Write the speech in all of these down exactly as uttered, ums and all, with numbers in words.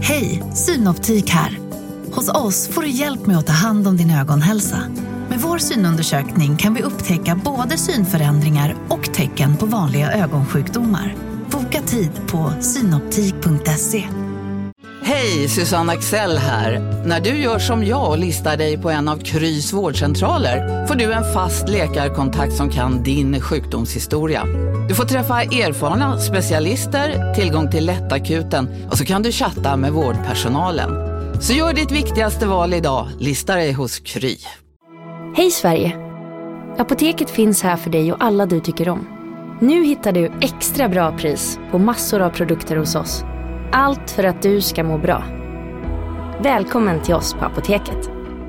Hej, Synoptik här. Hos oss får du hjälp med att ta hand om din ögonhälsa. Med vår synundersökning kan vi upptäcka både synförändringar och tecken på vanliga ögonsjukdomar. Boka tid på synoptik punkt se. Hej, Susanne Axel här. När du gör som jag och listar dig på en av Krys vårdcentraler får du en fast läkarkontakt som kan din sjukdomshistoria. Du får träffa erfarna specialister, tillgång till lättakuten och så kan du chatta med vårdpersonalen. Så gör ditt viktigaste val idag, lista dig hos Kry. Hej Sverige! Apoteket finns här för dig och alla du tycker om. Nu hittar du extra bra pris på massor av produkter hos oss. Allt för att du ska må bra. Välkommen till oss på Apoteket.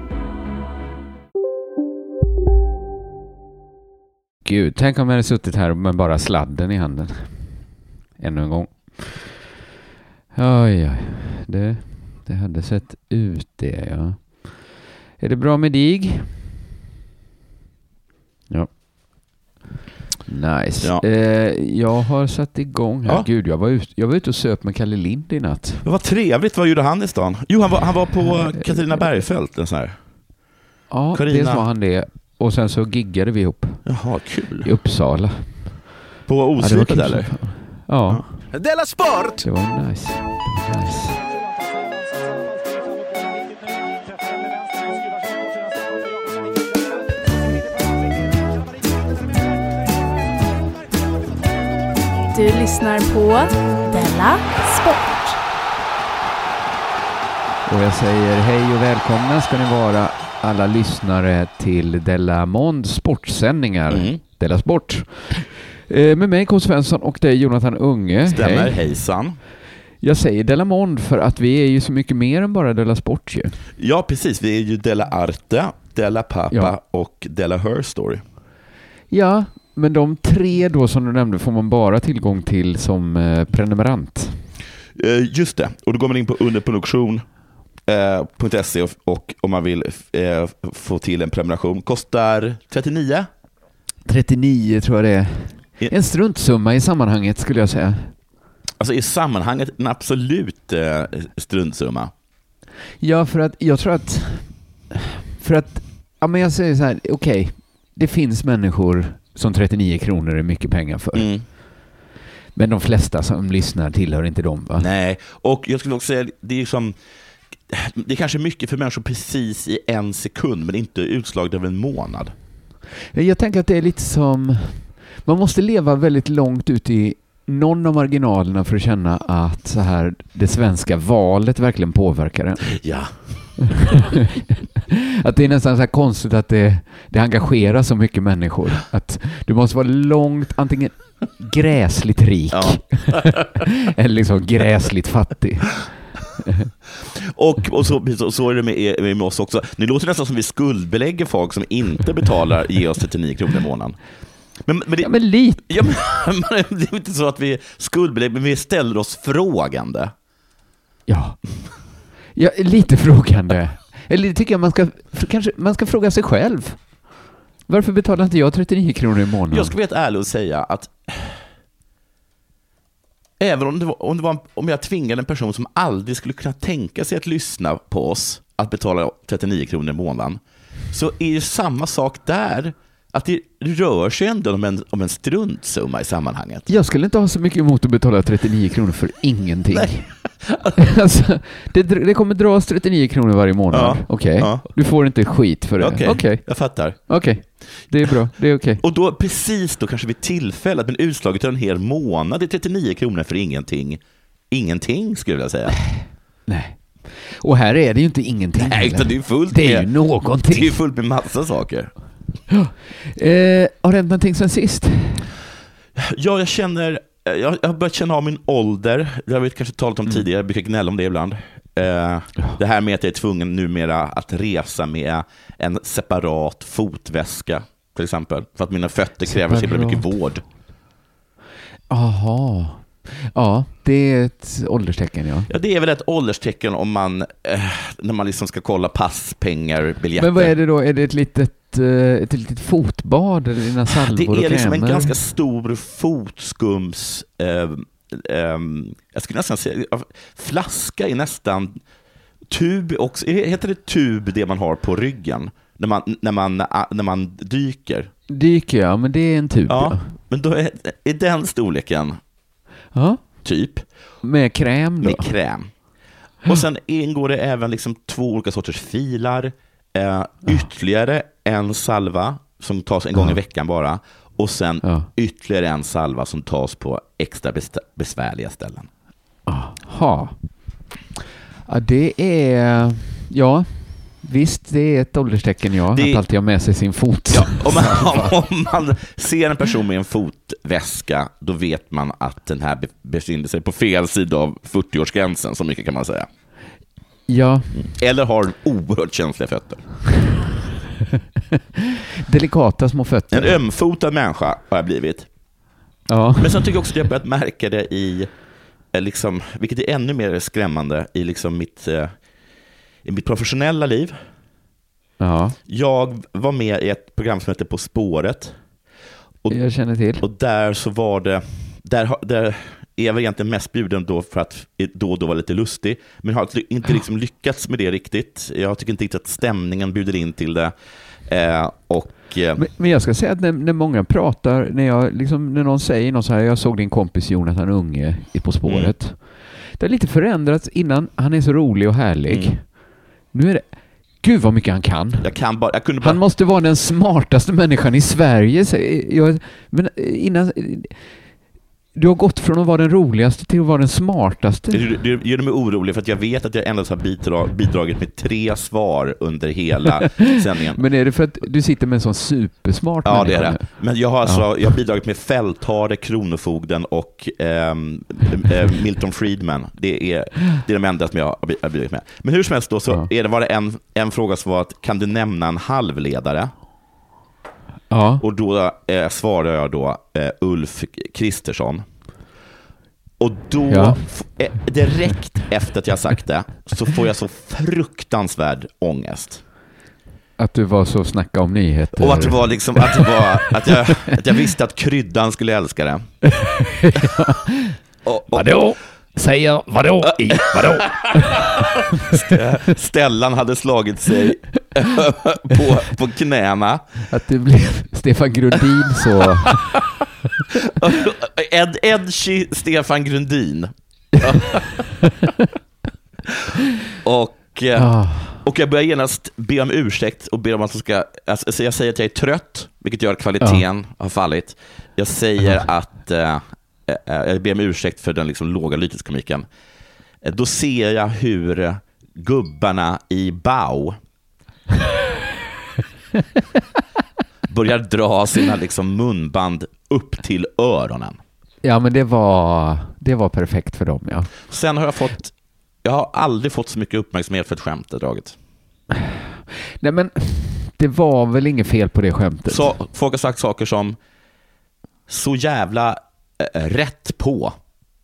Gud, tänk om jag hade suttit här med bara sladden i handen. Ännu en gång. Oj, oj. Det, det hade sett ut det, ja. Är det bra med dig? Ja. Nice. Ja. Eh, jag har satt igång här. Ja. Gud, jag var, ut, jag var ute och söp med Kalle Lind i natt. Det var trevligt. Vad gjorde han i stan? Jo, han var, han var på Katarina Bergfeldt. En sån här. Ja, Carina. det var han det. Och sen så giggade vi ihop. Jaha, kul. I Uppsala. På Osvipet ja, eller? Ja. ja. Della Sport! Det var nice. Det var nice. Du lyssnar på Della Sport. Och jag säger hej och välkomna ska ni vara alla lyssnare till Della Mond sportsändningar. Mm. Della Sport. Eh, med mig K. Svensson och dig Jonathan Unge. Stämmer, hej. Hejsan. Jag säger Della Mond för att vi är ju så mycket mer än bara Della Sport ju. Ja, precis. Vi är ju Della Arte, Della Pappa ja. och Della Her Story. Ja, men de tre då som du nämnde får man bara tillgång till som eh, prenumerant. Eh, just det. Och då går man in på underproduktion punkt se och, och om man vill eh, få till en prenumeration. Kostar trettionio. trettionio tror jag det är. En struntsumma i sammanhanget skulle jag säga. Alltså i sammanhanget en absolut eh, struntsumma. Ja, för att jag tror att för att ja, men jag säger så här, okej, okay, det finns människor som trettionio kronor är mycket pengar för. Mm. Men de flesta som lyssnar tillhör inte dem, va? Nej, och jag skulle också säga det är som det är kanske mycket för människor precis i en sekund, men inte utslag över en månad. Jag tänker att det är lite som man måste leva väldigt långt ut i någon av marginalerna för att känna att så här det svenska valet verkligen påverkar det. Ja. Att det är nästan så här konstigt att det, det engagerar så mycket människor. Att du måste vara långt, antingen gräsligt rik ja. eller liksom gräsligt fattig. och, och så, så, så är det med, med oss också. Det låter nästan som vi skuldbelägger folk som inte betalar ge oss trettionio kronor i månaden. Men, men, det, ja, men lite. Ja, men, det är inte så att vi skuldbelägger, men vi ställer oss frågande. Ja, ja lite frågande. Eller det tycker jag man ska, kanske, man ska fråga sig själv. Varför betalar inte jag trettionio kronor i månaden? Jag ska vara ärlig och säga att även om, det var, om, det var, om jag tvingade en person som aldrig skulle kunna tänka sig att lyssna på oss att betala trettionio kronor i månaden, så är det samma sak där. Att det rör sig ändå om en, om en struntsumma i sammanhanget. Jag skulle inte ha så mycket emot att betala trettionio kronor för ingenting. Alltså, det, det kommer dras trettionio kronor varje månad. Ja, okej. Okay. Ja. Du får inte skit för det. Okej, okay. okay. Jag fattar. Okej, okay. Det är bra. Det är okej. Okay. Och då precis då kanske vid tillfället, men utslaget av en hel månad är trettionio kronor för ingenting. Ingenting skulle jag vilja säga. Nej. Och här är det ju inte ingenting. Nej, utan det är fullt det är ju någonting. Det är fullt med massa saker. Eh, har det hänt någonting sen sist? Ja, jag känner jag, jag har börjat känna av min ålder. Jag har kanske talat om mm. tidigare, jag brukar gnälla om det ibland. eh, ja. Det här med att jag är tvungen numera att resa med en separat fotväska till exempel, för att mina fötter kräver så mycket vård. Aha. Ja, det är ett ålderstecken, ja. Ja, det är väl ett ålderstecken om man eh, när man liksom ska kolla pass, pengar, biljetter. Men vad är det då? Är det ett litet, ett litet fotbad eller dina salvor och krämer? Det är liksom en ganska stor fotskums eh, um, jag skulle nästan säga, flaska är nästan tub också. Heter det tub det man har på ryggen när man, när man, när man dyker? Dyker, ja, men det är en tub. Ja, ja. Men då är, är den storleken ja. typ. Med kräm då? Med kräm. Och sen ingår det även liksom två olika sorters filar. Eh, ytterligare en salva som tas en gång i veckan bara. Och sen ja. ytterligare en salva som tas på extra besvärliga ställen. Aha. Ja, det är... Ja, visst, det är ett ålderstecken, ja. Det... Att alltid ha med sig sin fot. Ja, om, man, om man ser en person med en fotväska, då vet man att den här befinner sig på fel sida av fyrtio-årsgränsen, så mycket kan man säga. Ja. Eller har oerhört känsliga fötter. Delikata små fötter. En ömfotad människa har jag blivit. Ja. Men sen tycker jag också att jag börjat märka det i, liksom, vilket är ännu mer skrämmande, i liksom mitt, i mitt professionella liv. Ja. Jag var med i ett program som heter På spåret. Och, jag känner till. Och där så var det, där, där är jag egentligen mest bjuden då för att då och då var lite lustig. Men har inte liksom lyckats med det riktigt. Jag tycker inte riktigt att stämningen bjuder in till det. Eh, och, eh. men, men jag ska säga att när, när många pratar, när, jag, liksom, när någon säger något så här, jag såg din kompis Jonathan Unge i På spåret. Mm. Det har lite förändrats innan. Han är så rolig och härlig. Mm. Nu är det, gud vad mycket han kan. Jag kan bara, jag kunde bara... Han måste vara den smartaste människan i Sverige. Jag, men innan... Du har gått från att vara den roligaste till att vara den smartaste. Det, det, det gör mig orolig för att jag vet att jag endast har bidra, bidragit med tre svar under hela sändningen. Men är det för att du sitter med en sån supersmart ja, människa? Ja, det är det. Men jag har, alltså, ja. jag har bidragit med Fälthare, Kronofogden och eh, Milton Friedman. Det är, det är de enda som jag har bidragit med. Men hur som helst då så ja. är det, var det en, en fråga som var att kan du nämna en halvledare? Ja. Och då eh, svarar jag då eh, Ulf Kristersson. Och då ja. f- eh, direkt efter att jag sagt det så får jag så fruktansvärd ångest. Att du var så snacka om nyheter. Och att det var liksom att, det var, att, jag, att jag visste att kryddan skulle älska det. ja. och, och, vadå? Säger vadå i vadå? Stellan hade slagit sig på, på knäna. Att det blev Stefan Grundin så... Ed, Edgy Stefan Grundin. och, och jag börjar genast be om ursäkt och ber om att jag ska... Alltså jag säger att jag är trött, vilket gör att kvaliteten ja. har fallit. Jag säger ja. att... Uh, jag ber om ursäkt för den liksom låga lyteskomiken. Då ser jag hur gubbarna i Bau börjar dra sina liksom munband upp till öronen. Ja, men det var det var perfekt för dem, ja. Sen har jag fått jag har aldrig fått så mycket uppmärksamhet för ett skämt draget. Nej, men det var väl inget fel på det skämtet. Så folk har sagt saker som så jävla äh, rätt på.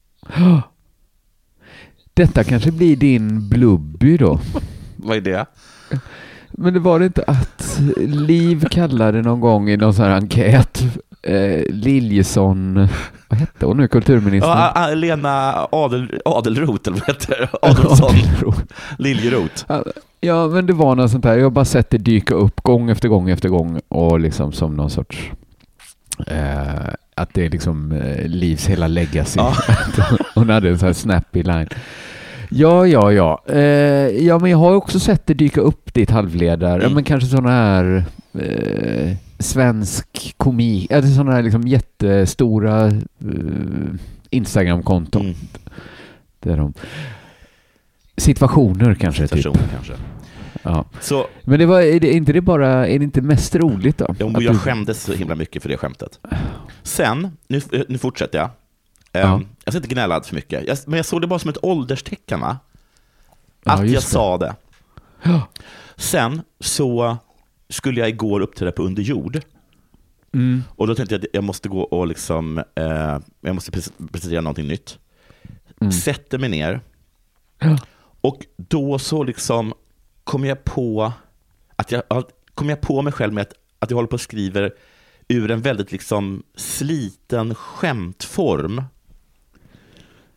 Detta kanske blir din blubby då. Vad är det? Men det var det inte att Liv kallade någon gång i någon sån här enkät eh, Liljesson, vad hette hon nu, kulturministern? Ja, Lena Adel, Adelroth, eller vad heter Adelsson? Liljeroth. Ja, men det var något sånt här. Jag har bara sett det dyka upp gång efter gång efter gång och liksom som någon sorts eh, att det är liksom eh, Livs hela legacy. Ja. Hon hade en sån här snappy line. Ja, ja, ja. Eh, ja, men jag har också sett det dyka upp ditt halvledare. Mm. Men kanske sådana här eh, svensk komik. Eller sådana här liksom jättestora eh, Instagram-konton. Mm. Där de... Situationer kanske. Situationer typ. kanske. Ja. Så, men det var, är det inte det bara, är det inte mest roligt då? Ja, jag du... skämdes så himla mycket för det skämtet. Sen, nu, nu fortsätter jag. Ja. Jag ska inte gnälla för mycket. Jag, men jag såg det bara som ett ålderstecken, va? Att ja, jag det. sa det. Ja. Sen så skulle jag igår uppträda på Underjord. Mm. Och då tänkte jag att jag måste gå och liksom eh, jag måste presentera någonting nytt. Mm. Sätter mig ner. Ja. Och då så liksom kom jag på att jag kom jag på mig själv med att, att jag håller på och skriver ur en väldigt liksom sliten skämtform.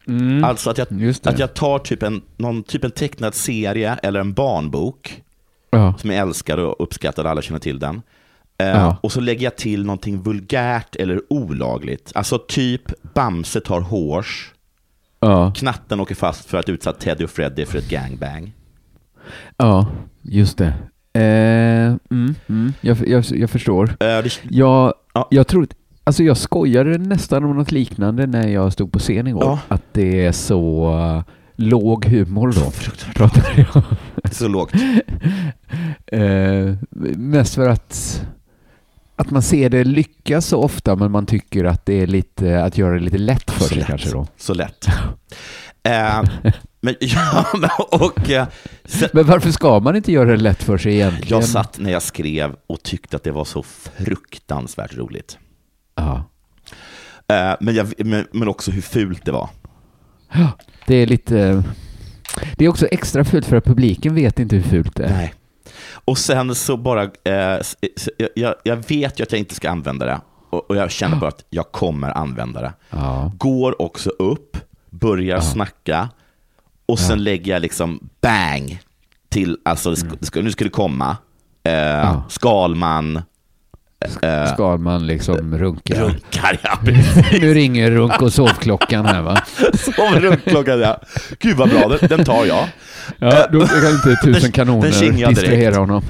Mm. Alltså att jag, att jag tar typ en, någon typ en tecknad serie eller en barnbok ja. som jag älskar och uppskattar, alla känner till den. Uh, ja. Och så lägger jag till någonting vulgärt eller olagligt. Alltså typ Bamse tar hårs. Ja. Knatten åker fast för att utsatt Teddy och Freddy för ett gangbang. Ja, just det. Eh, mm, mm, jag, jag, jag förstår. Uh, det... jag, ja. jag tror alltså jag skojade nästan om något liknande när jag stod på scen igår. Ja. Att det är så uh, låg humor då. Pratade jag. Så lågt. eh, mest för att att man ser det lyckas så ofta, men man tycker att det är lite att göra det lite lätt för så sig lätt. Kanske då. Så lätt. eh, men, ja, och, eh, så, men varför ska man inte göra det lätt för sig egentligen? Jag satt när jag skrev och tyckte att det var så fruktansvärt roligt. Ja. Eh, men, jag, men, men också hur fult det var. Ja, det är lite... Det är också extra fult för att publiken vet inte hur fult det är. Nej. Och sen så bara, eh, jag, jag vet ju att jag inte ska använda det. Och, och jag känner bara att jag kommer använda det. Ja. Går också upp, börjar ja. snacka. Och sen ja. lägger jag liksom bang till, alltså mm. sk- nu ska det komma. Eh, ja. Skalman. Eh, Skalman liksom runkar. Runkar, ja. Nu ringer runk- och sovklockan här, va? Sovrunkklockan, ja. Gud vad bra, den, den tar jag. Ja, då kan inte tusen kanoner distrahera honom.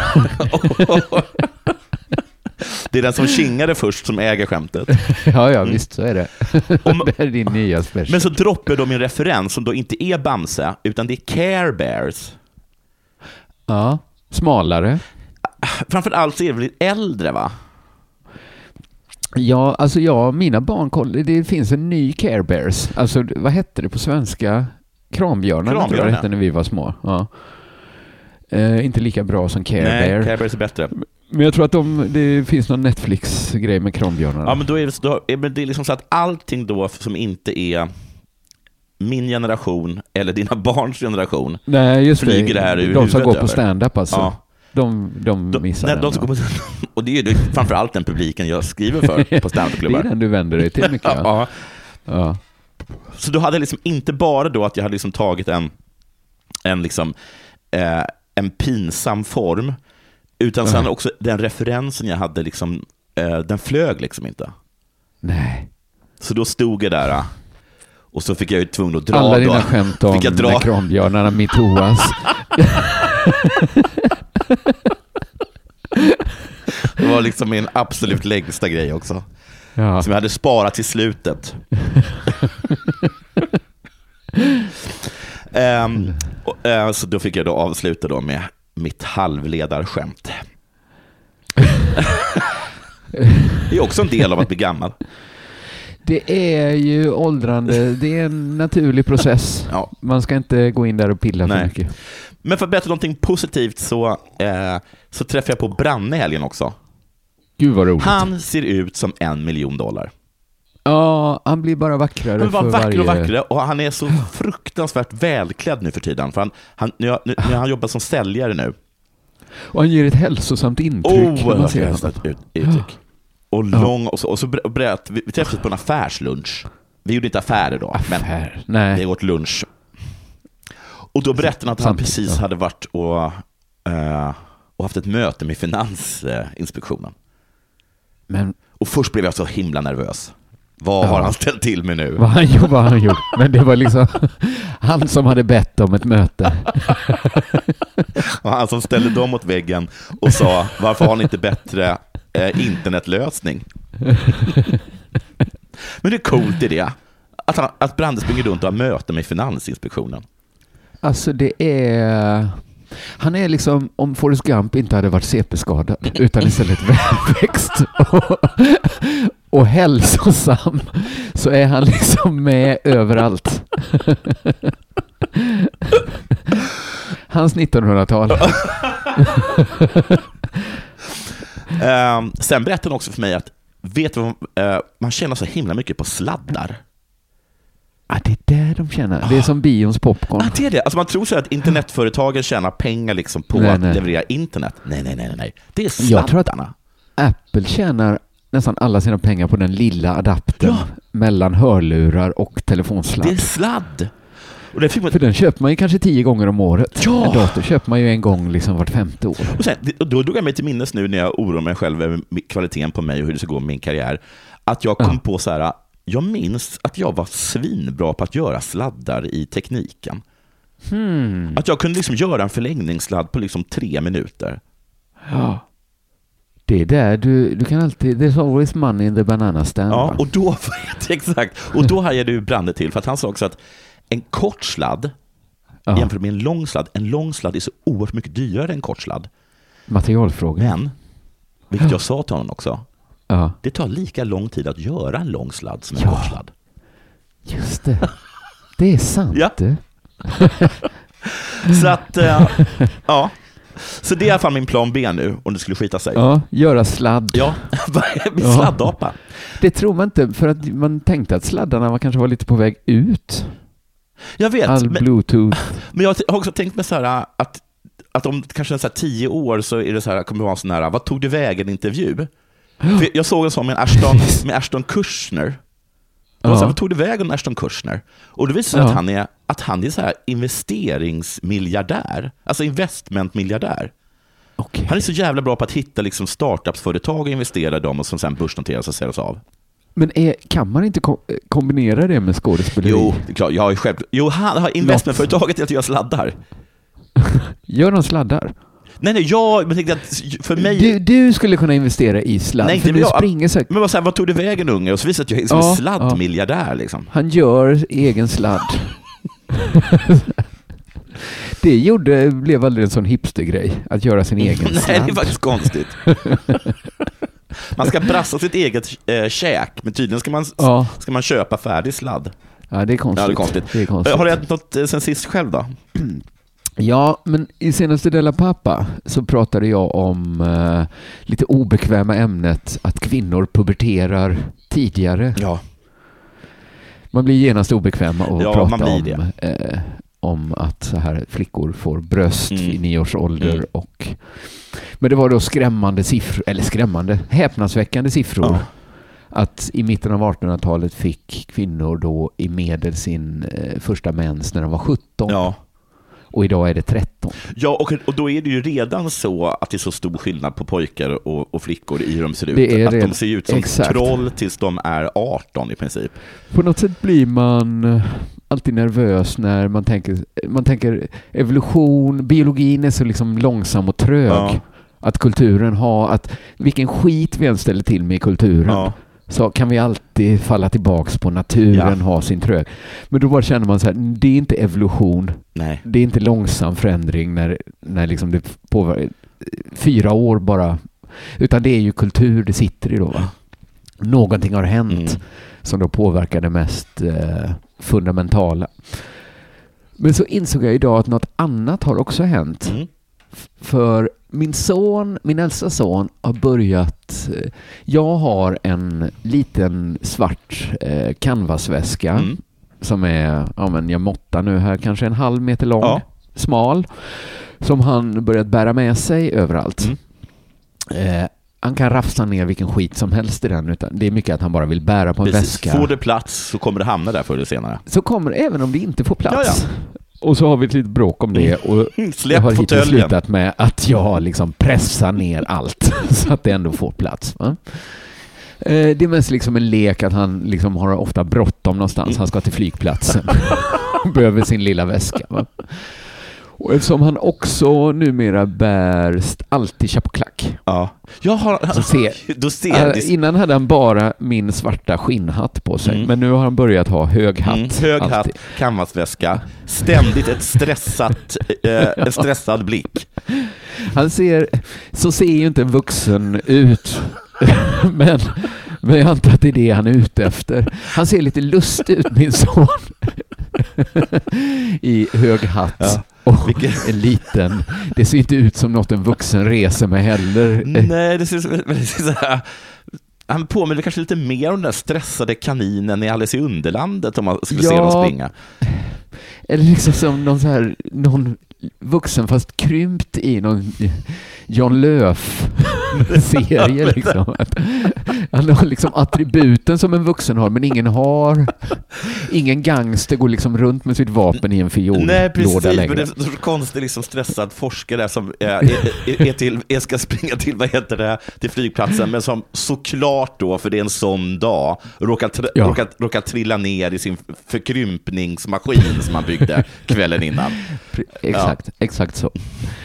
Det är den som kingade först som äger skämtet. Ja, ja, visst så är det. Om, det är din nya special. Men så droppar de min referens som då inte är Bamse, utan det är Care Bears. Ja, smalare. Framförallt så är det väl äldre, va? Ja, alltså ja, mina barn, det finns en ny Care Bears. Alltså, vad hette det på svenska? Krambjörnar, Krambjörnar. tror jag det hette när vi var små. Ja. Eh, inte lika bra som Care Nej, Bear. Care Bears är bättre. Men jag tror att de, det finns någon Netflix-grej med krambjörnarna. Ja, men då är det, då, men det är liksom så att allting då som inte är min generation eller dina barns generation. Nej, just flyger det här ur de som går över. På stand-up alltså. Ja. De, de, de missar nej, den. De som kommer, och det är ju framförallt den publiken jag skriver för på stand-up-klubbar. Det är den du vänder dig till mycket. Ja. Ja. Så då hade jag liksom inte bara då att jag hade liksom tagit en, en, liksom, eh, en pinsam form, utan sen också den referensen jag hade, liksom, eh, den flög liksom inte. Nej. Så då stod jag där och så fick jag ju tvungen att dra. Alla dina då. skämt om dra. krambjörnarna mitoas. Det var liksom min absolut längsta grej också. Ja. Som jag hade sparat till slutet. um, och, uh, så då fick jag då avsluta då med mitt halvledarskämt. Det är också en del av att bli gammal. Det är ju åldrande. Det är en naturlig process. Ja. Man ska inte gå in där och pilla Nej. för mycket. Men för att berätta någonting positivt så, eh, så träffade jag på Branne i helgen också. Gud vad roligt. Han ser ut som en miljon dollar. Ja, han blir bara vackrare. Han var för vacker varje... och vackrare, och han är så fruktansvärt välklädd nu för tiden. För han, han, nu, nu, nu han jobbar som säljare nu. Och han ger ett hälsosamt intryck. Oh, ett ut, uttryck. Och lång, och så, och så berätt, vi träffades på en affärslunch. Vi gjorde inte affärer då, Affär. men Nej. vi åt lunch. Och då berättade han att han Samtidigt, precis ja. hade varit och, uh, och haft ett möte med Finansinspektionen. Men... Och först blev jag så himla nervös. Vad ja. har han ställt till med nu? Vad han gjorde, vad han gjort. Men det var liksom han som hade bett om ett möte. Och han som ställde dem mot väggen och sa, varför har ni inte bättre eh, internetlösning? Men det är coolt i det. Att, han, att Brande springer runt och har möte med Finansinspektionen. Alltså det är... Han är liksom, om Forrest Gump inte hade varit C P-skadad utan istället välväxt och, och hälsosam, så är han liksom med överallt. Hans nittonhundratal. um, sen berättade han också för mig att vet du, uh, man tjänar så himla mycket på sladdar. Ah, det är det de tjänar. Det är som bions popcorn. Ah, det är det. Alltså man tror så att internetföretagen tjänar pengar liksom på nej, att nej. leverera internet. Nej, nej, nej, nej. Det är sladdarna. Jag tror att Apple tjänar... nästan alla sina pengar på den lilla adaptern Ja. mellan hörlurar och telefonsladd. Det är sladd. Och det fick man... För den köper man ju kanske tio gånger om året. Ja. En dator köper man ju en gång liksom vart femte år. Och sen, och då drog jag mig till minnes nu när jag oroar mig själv över kvaliteten på mig och hur det ska gå med min karriär. Att jag kom Ja. på så här, jag minns att jag var svinbra på att göra sladdar i tekniken. Hmm. Att jag kunde liksom göra en förlängningssladd på liksom tre minuter. Ja. Det är där du, du kan alltid, there's always money in the banana stand. Ja, va? och då, exakt. Och då hajade du brandet till, för att han sa också att en kort sladd Ja. jämfört med en lång sladd, en lång sladd är så oerhört mycket dyrare än en kort sladd. Materialfråga. Men, vilket jag sa till honom också, Ja. det tar lika lång tid att göra en lång sladd som en Ja. kort sladd. Just det. Det är sant. Ja. Det. Så att, äh, ja. Så det är i alla fall min plan B nu, om det skulle skita sig. Ja, göra sladd. Ja, min Ja. sladdapa. Det tror man inte, för att man tänkte att sladdarna var kanske var lite på väg ut. Jag vet, All men, bluetooth. men jag har också tänkt mig så här att, att om kanske en så här tio år så är det så här, kommer det vara sån här, vad tog du vägen intervju? För jag såg en sån med Ashton, med Ashton Kutcher. Jag var så här, vad tog du vägen med Ashton Kutcher? Och det visar sig Ja. att han är, att han är så här investeringsmiljardär, alltså investmentmiljardär. Okay. Han är så jävla bra på att hitta liksom startupsföretag och investera i dem och som sen börsnoteras och säljs av. Men är, kan man inte kom, kombinera det med skådespeleri? Jo, det är klart. Jag har ju själv, jo, han har investmentföretaget till att göra sladdar. Gör de sladdar? Nej, nej, jag men tänkte att för mig... Du, du skulle kunna investera i sladd, Nej, för inte du jag. springer säkert. Men vad, så här, vad tog det vägen, unge? Och så visar att jag är som Ja, en sladdmiljardär. Liksom. Han gör egen sladd. Det gjorde, blev aldrig en sån hipstergrej, att göra sin egen Nej, sladd. det är faktiskt konstigt. Man ska brassa sitt eget äh, käk, men tydligen ska man, Ja. ska man köpa färdig sladd. Ja, det är konstigt. Ja, det är konstigt. Det är konstigt. Har du ätit något eh, sen sist själv då? Ja, men i senaste Della Pappa så pratade jag om eh, lite obekväma ämnet att kvinnor puberterar tidigare. Ja. Man blir genast obekväma och Ja, prata man blir om, det. eh, om att så här flickor får bröst Mm. i nio års ålder. Mm. Och, men det var då skrämmande siffror, eller skrämmande, häpnadsväckande siffror. Ja. Att i mitten av artonhundratalet fick kvinnor då i medel sin eh, första mens när de var sjutton. Ja. Och idag är det tretton. Ja, och, och då är det ju redan så att det är så stor skillnad på pojkar och, och flickor i hur de ser ut. Det är att redan, de ser ut som exakt. troll tills de är arton i princip. På något sätt blir man eh, alltid nervös när man tänker, man tänker evolution, biologin är så liksom långsam och trög. Ja. Att kulturen har, att vilken skit vi än ställer till med i kulturen. Ja. Så kan vi alltid falla tillbaks på naturen, Ja. ha sin trög. Men då bara känner man så här, det är inte evolution. Nej. Det är inte långsam förändring när, när liksom det påverkar fyra år bara. Utan det är ju kultur det sitter i då. Va? Någonting har hänt Mm. som då påverkar det mest eh, fundamentala. Men så insåg jag idag att något annat har också hänt. Mm. För min son, min äldsta son har börjat, eh, jag har en liten svart eh, canvasväska Mm. som är, ja men jag måttar nu här, kanske en halv meter lång, Ja. smal, som han börjat bära med sig överallt. Mm. Eh, han kan rafsa ner vilken skit som helst i den, utan det är mycket att han bara vill bära på en Precis. väska. Får det plats så kommer det hamna där förr eller senare. Så kommer det, även om det inte får plats. Ja, ja. Och så har vi ett litet bråk om det. Och det Släpp har hittills fåtöljen. slutat med att jag liksom pressar ner allt så att det ändå får plats. Va? Eh, Det är mest liksom en lek att han liksom har ofta bråttom någonstans. Mm. Han ska till flygplatsen. Behöver sin lilla väska. Va? Och eftersom han också numera bär st- alltid chapeauklack. Ja. Jag har, Så se, då ser äh, det. innan hade han bara min svarta skinnhatt på sig. Mm. Men nu har han börjat ha hög hatt. Mm, hög hatt, alltid. canvasväska, ständigt ett stressat, eh, en stressad blick. Han ser, så ser ju inte en vuxen ut. men, men jag antar att det är det han är ute efter. Han ser lite lustig ut, min son. I hög hatt. Ja. Och Vilken- en liten. Det ser inte ut som något en vuxen reser med heller. Nej, det ser så, det ser så här. Han påminner kanske lite mer om den där stressade kaninen i Alice i Underlandet om man skulle se Ja. dem springa. Eller liksom som någon så här, någon vuxen fast krympt i någon John Löf serie liksom. Att han har liksom attributen som en vuxen har, men ingen har. Ingen gangster går liksom runt med sitt vapen i en fiol. Nej, precis, längre. men det är så konstigt liksom stressad forskare som är, är, är till, är ska springa till, vad heter det, till flygplatsen, men som såklart då, för det är en sån dag, råkar, tr- ja. råkar, råkar trilla ner i sin förkrympningsmaskin som han byggde kvällen innan. Exakt, ja. exakt så.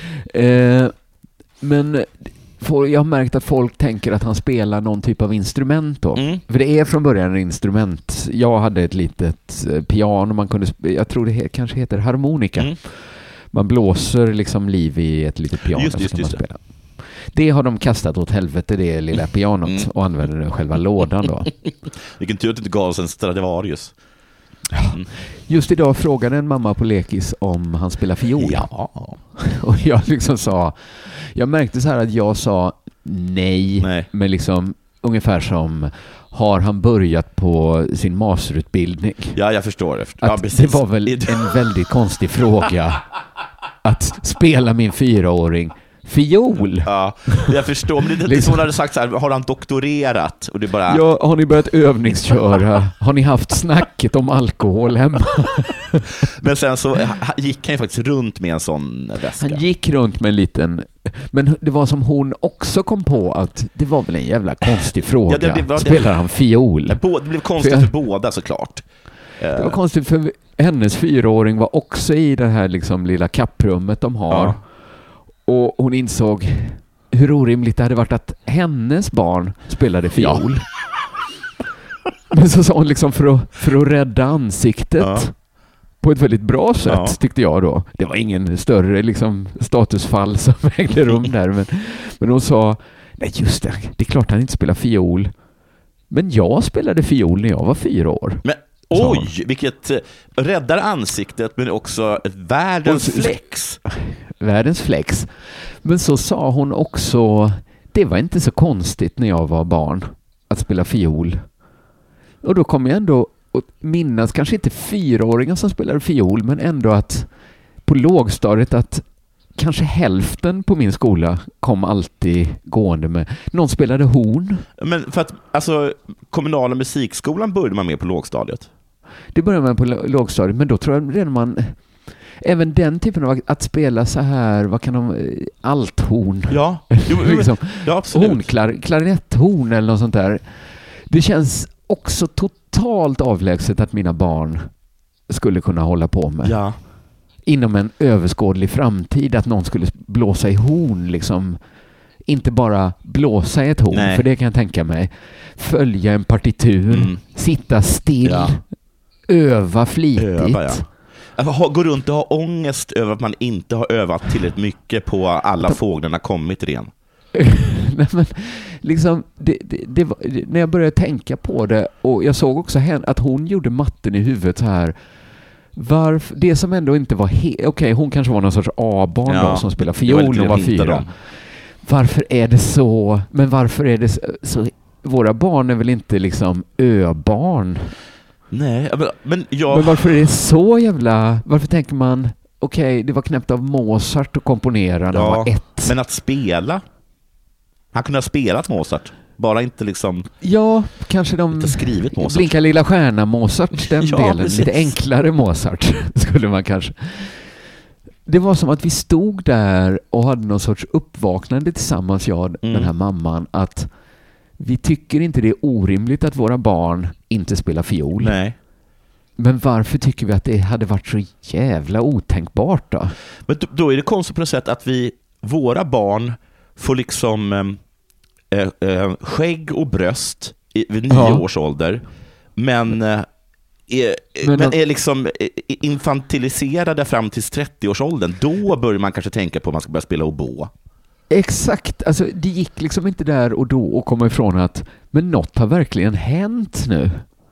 Eh, men jag har märkt att folk tänker att han spelar någon typ av instrument då. Mm. För det är från början en instrument. Jag hade ett litet piano, man kunde sp- jag tror det he- kanske heter harmonika. Mm. Man blåser liksom liv i ett litet piano. Just, just, just man spela. Det har de kastat åt helvete, det lilla pianot, mm. och använder den själva lådan då. Vilken tur att det inte gav oss en Stradivarius. Mm. Just idag frågade en mamma på lekis om han spelar fiol. Ja. Och jag liksom sa, jag märkte så här att jag sa nej, nej. men liksom ungefär som, har han börjat på sin masterutbildning? Ja, jag förstår det. Ja, precis. Det var väl en väldigt konstig fråga att spela min fyraåring fiol. Ja, jag förstår. Men det är inte liksom. Så hon hade sagt så här, har han doktorerat? Och det bara... Ja, har ni börjat övningsköra? Har ni haft snacket om alkohol hemma? Men sen så gick han ju faktiskt runt med en sån väska. Han gick runt med en liten... Men det var som hon också kom på att det var väl en jävla konstig fråga. Ja, det blev, Spelar han fiol? Det blev konstigt för, jag, för båda såklart. Det var konstigt för hennes fyraåring var också i det här liksom lilla kapprummet de har. Ja. Och hon insåg hur orimligt det hade varit att hennes barn spelade fiol. Ja. Men så sa hon liksom för att, för att rädda ansiktet ja. på ett väldigt bra sätt, ja. tyckte jag då. Det var ingen större liksom, statusfall som ägde rum där. Men, men hon sa, nej just det, det är klart han inte spelar fiol. Men jag spelade fiol när jag var fyra år. Men oj, vilket räddar ansiktet, men också ett världens och, flex. Världens flex. Men så sa hon också, det var inte så konstigt när jag var barn att spela fiol. Och då kom jag ändå att minnas, kanske inte fyraåringar som spelade fiol, men ändå att på lågstadiet att kanske hälften på min skola kom alltid gående med. Någon spelade horn. Men för att, alltså, kommunala musikskolan började man med på lågstadiet. Det började man på lågstadiet, men då tror jag redan man... Även den typen av att spela så här, vad kan de... Althorn. Ja, jo, liksom, ja absolut. Horn, klar, klarinetthorn eller något sånt där. Det känns också totalt avlägset att mina barn skulle kunna hålla på med. Ja. Inom en överskådlig framtid, att någon skulle blåsa i horn liksom. Inte bara blåsa i ett horn, Nej. för det kan jag tänka mig. Följa en partitur, mm. sitta still, ja. öva flitigt. Öva, ja. Alltså, gå runt och ha ångest över att man inte har övat tillräckligt mycket på alla Ta- fåglarna kommit ren. Nej, men liksom, det, det, det var, när jag började tänka på det, och jag såg också henne, att hon gjorde matten i huvudet så här. Varför, det som ändå inte var he- okej, okay, hon kanske var någon sorts A-barn ja, då, som spelar fiol och var fyra. Dem. Varför är det så? Men varför är det så, så? Våra barn är väl inte liksom ö-barn? Nej, men, men jag... Men varför är det så jävla... Varför tänker man, okej, okay, det var knäppt av Mozart att komponera när ja, han var ett. Men att spela? Han kunde ha spelat Mozart. Bara inte liksom... Ja, kanske de... skrivit Mozart. Blinka lilla stjärna Mozart, den ja, delen. Precis. Lite enklare Mozart skulle man kanske... Det var som att vi stod där och hade någon sorts uppvaknande tillsammans, jag mm. den här mamman, att vi tycker inte det är orimligt att våra barn inte spelar fiol. Nej. Men varför tycker vi att det hade varit så jävla otänkbart då? Men då är det konstigt på något sätt att vi, våra barn får liksom äh, äh, skägg och bröst i, vid nio ja. års ålder. Men... Äh, Är, men, men är liksom infantiliserade fram till trettio-årsåldern, då börjar man kanske tänka på att man ska börja spela oboe. Exakt, alltså det gick liksom inte där och då att komma ifrån att men något har verkligen hänt nu.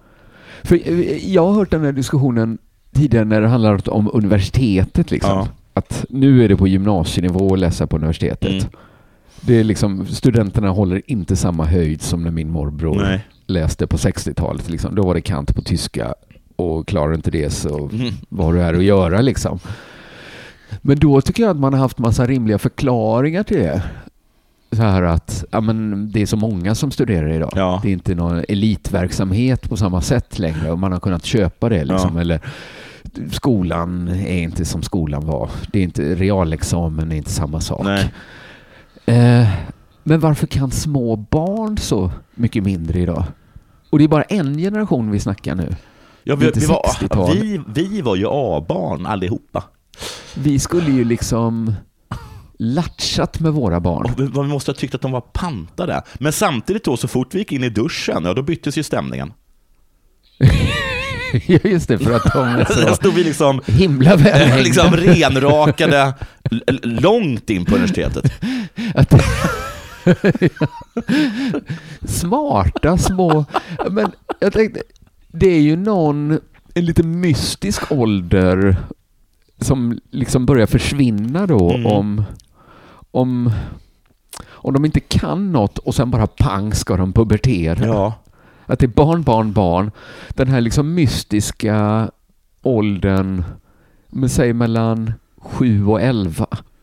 För jag har hört den här diskussionen tidigare när det handlar om universitetet liksom. Ja. Att nu är det på gymnasienivå att läsa på universitetet. Mm. Det är liksom, studenterna håller inte samma höjd som när min morbror Nej. läste på sextiotalet. Liksom. Då var det kant på tyska och klarar inte det så mm. vad det är att göra liksom. Men då tycker jag att man har haft massa rimliga förklaringar till det. så här att ja, men det är så många som studerar idag. Ja. Det är inte någon elitverksamhet på samma sätt längre och man har kunnat köpa det liksom. Ja. Eller skolan är inte som skolan var. Det är inte realexamen, är inte samma sak. Nej. Eh, men varför kan små barn så mycket mindre idag? Och det är bara en generation vi snackar nu. Ja, vi, vi, var, vi, vi var ju A-barn allihopa. Vi skulle ju liksom latchat med våra barn. Och vi, vi måste ha tyckt att de var pantade. Men samtidigt då, så fort vi gick in i duschen, ja, då byttes ju stämningen. Ja, just det, för att de är så där stod vi liksom, himla väl liksom renrakade l- långt in på universitetet. Att smarta små. Men jag tänkte, det är ju någon en lite mystisk ålder som liksom börjar försvinna då mm. om om om de inte kan något och sen bara pang ska de pubertera. Ja. Att det är barn, barn, barn. Den här liksom mystiska åldern, men säg mellan sju och elva.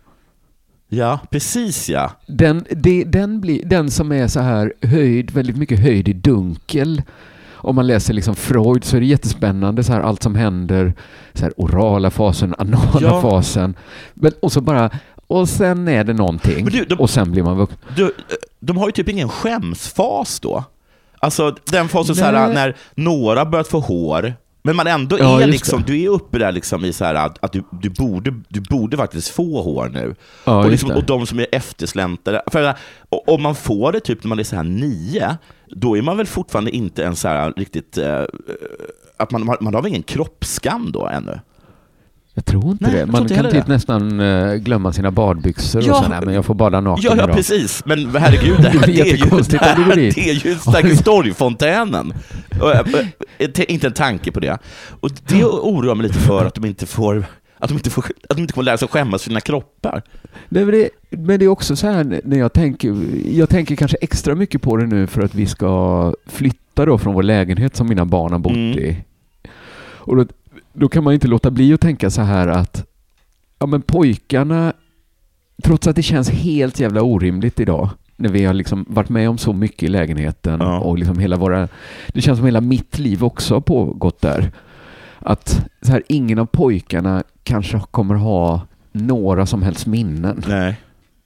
Ja, precis ja. Den, det, den, blir, den som är så här höjd, väldigt mycket höjd i dunkel. Om man läser liksom Freud så är det jättespännande så här allt som händer, så här orala fasen, anala ja. fasen. Men, och så bara, och sen är det någonting. Men du, de, och sen blir man vuxen. Du, de har ju typ ingen skämsfas då. Alltså den fasen så här när några börjat få hår, men man ändå ja, är liksom det. Du är uppe där liksom i så här att, att du, du, borde, du borde faktiskt få hår nu. Ja, och, liksom, och de som är eftersläntare, för om man får det typ när man är så här nio, då är man väl fortfarande inte en så här riktigt uh, att man, man, man har väl ingen kroppsskam då ännu. Jag tror inte Nej, det. Man kan typ det. nästan uh, glömma sina badbyxor ja. och sådär, men jag får bada naken Ja, ja idag. Precis. Men herregud, det, här, det, är, ju, det, här, det är ju Sergelstorgfontänen. Inte en tanke på det. Och det oroar mig lite för att de inte får att de inte får att de inte kommer lära sig skämmas för sina kroppar. Nej, men, det, men det är också så här när jag tänker jag tänker kanske extra mycket på det nu för att vi ska flytta då från vår lägenhet som mina barn har bott mm. i. Och då Då kan man inte låta bli att tänka så här att ja, men pojkarna, trots att det känns helt jävla orimligt idag när vi har liksom varit med om så mycket i lägenheten ja. och liksom hela våra, det känns som hela mitt liv också har pågått där, att så här, ingen av pojkarna kanske kommer ha några som helst minnen. Nej.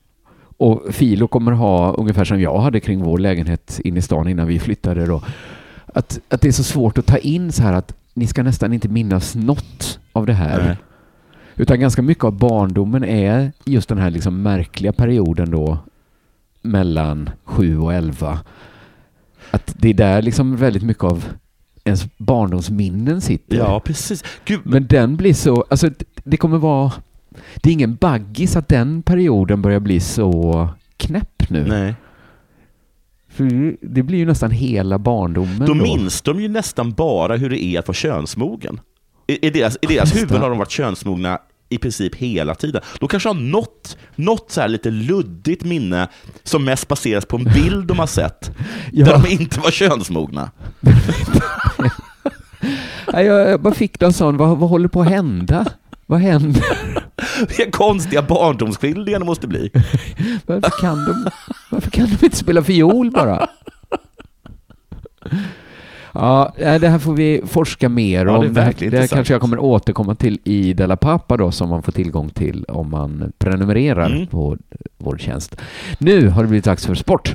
Och Filo kommer ha ungefär som jag hade kring vår lägenhet in i stan innan vi flyttade då, att, att det är så svårt att ta in så här att ni ska nästan inte minnas något av det här. Nej. Utan ganska mycket av barndomen är just den här liksom märkliga perioden då mellan sju och elva. Att det är där liksom väldigt mycket av ens barndomsminnen sitter. Ja, precis. Gud. Men den blir så, alltså det kommer vara, det är ingen baggis att den perioden börjar bli så knäpp nu. Nej. För det blir ju nästan hela barndomen. Då, då minns de ju nästan bara hur det är att vara könsmogen. I, i deras, i deras huvuden har de varit könsmogna i princip hela tiden. Då kanske har något, något så här lite luddigt minne som mest baseras på en bild de har sett ja. där de inte var könsmogna. jag, jag bara fick en sån, vad, vad håller på att hända? Vad händer? Vilka konstiga barndomsskildringar det måste bli. Varför kan de, varför kan de inte spela fiol bara? Ja, det här får vi forska mer ja, om. Det, det, här, det här kanske jag kommer återkomma till i Della Pappa då, som man får tillgång till om man prenumererar mm. på vår tjänst. Nu har det blivit dags för sport.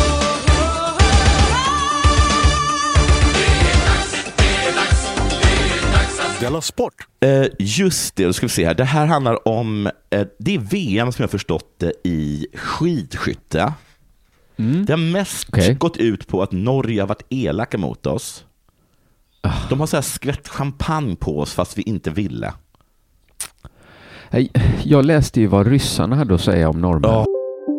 Della Sport. Eh, just det, då ska vi se här. Det här handlar om eh, det är V M som jag förstått det i skidskytte. Mm. Det har mest okay. gått ut på att Norge har varit elaka mot oss. Oh. De har så här skvätt champagne på oss fast vi inte ville. Jag läste ju vad ryssarna hade att säga om norrmän. Ja.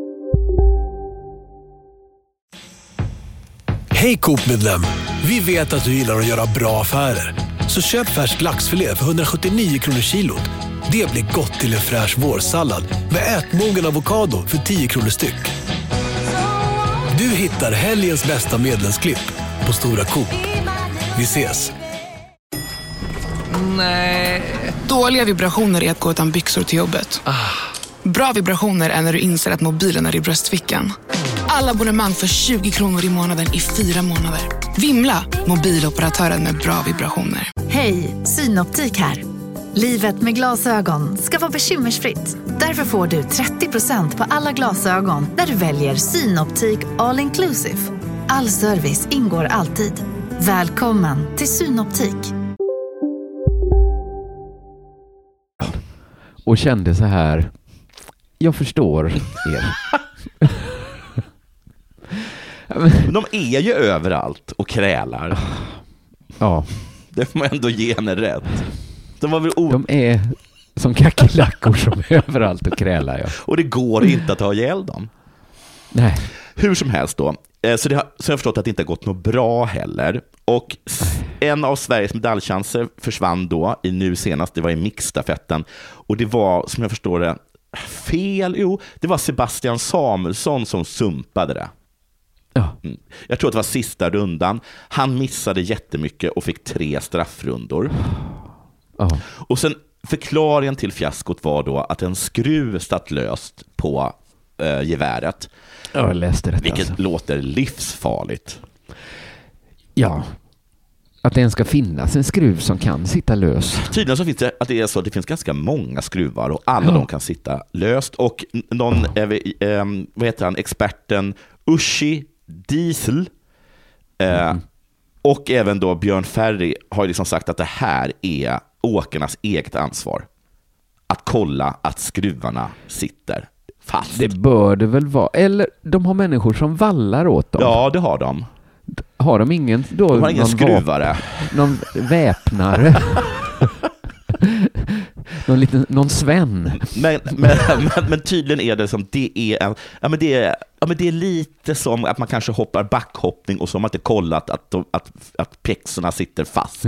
Hej Coop-medlem! Vi vet att du gillar att göra bra affärer. Så köp färsk laxfilé för hundrasjuttionio kronor kilot. Det blir gott till en fräsch vårsallad med ätmogen avokado för tio kronor styck. Du hittar helgens bästa medlemsklipp på Stora Coop. Vi ses! Nej. Dåliga vibrationer är att gå utan byxor till jobbet. Ah. Bra vibrationer är när du inser att mobilen är i bröstfickan. Alla abonnemang för tjugo kronor i månaden i fyra månader. Vimla, mobiloperatören med bra vibrationer. Hej, Synoptik här. Livet med glasögon ska vara bekymmersfritt. Därför får du trettio procent på alla glasögon när du väljer Synoptik All Inclusive. All service ingår alltid. Välkommen till Synoptik. Och kände så här, jag förstår er. Men de är ju överallt och krälar. Ja. Det får man ändå ge henne rätt. De, var väl o- de är som kackerlackor som är överallt och krälar. Ja. Och det går inte att ha ihjäl dem. Nej. Hur som helst då. Så, det har, så jag har förstått att det inte har gått något bra heller. Och en av Sveriges medaljchanser försvann då i nu senast, det var i mixstafetten. Och det var, som jag förstår det, fel. Jo, det var Sebastian Samuelsson som sumpade det. Ja. Mm. Jag tror att det var sista rundan. Han missade jättemycket och fick tre straffrundor. Ja. Och sen förklaringen till fiaskot var då att en skruv satt löst på eh, geväret. Ja, jag läste det. Vilket alltså. låter livsfarligt. Ja. Att det ens ska finnas en skruv som kan sitta lös. Tydligen så finns det att det är så att det finns ganska många skruvar och alla ja. de kan sitta löst. Och någon, ja. eh, vad heter han, experten Ushi Diesel eh, mm. och även då Björn Ferry har liksom sagt att det här är åkarnas eget ansvar. Att kolla att skruvarna sitter fast. Det bör det väl vara. Eller de har människor som vallar åt dem. Ja, det har de. Har de ingen då de har ingen någon skruvare. Vap- någon väpnare. någon liten någon Sven. Men, men, men, men tydligen är det som det är en, ja men det är ja men det är lite som att man kanske hoppar backhoppning och så har man inte kollat att de, att att pjäxorna sitter fast.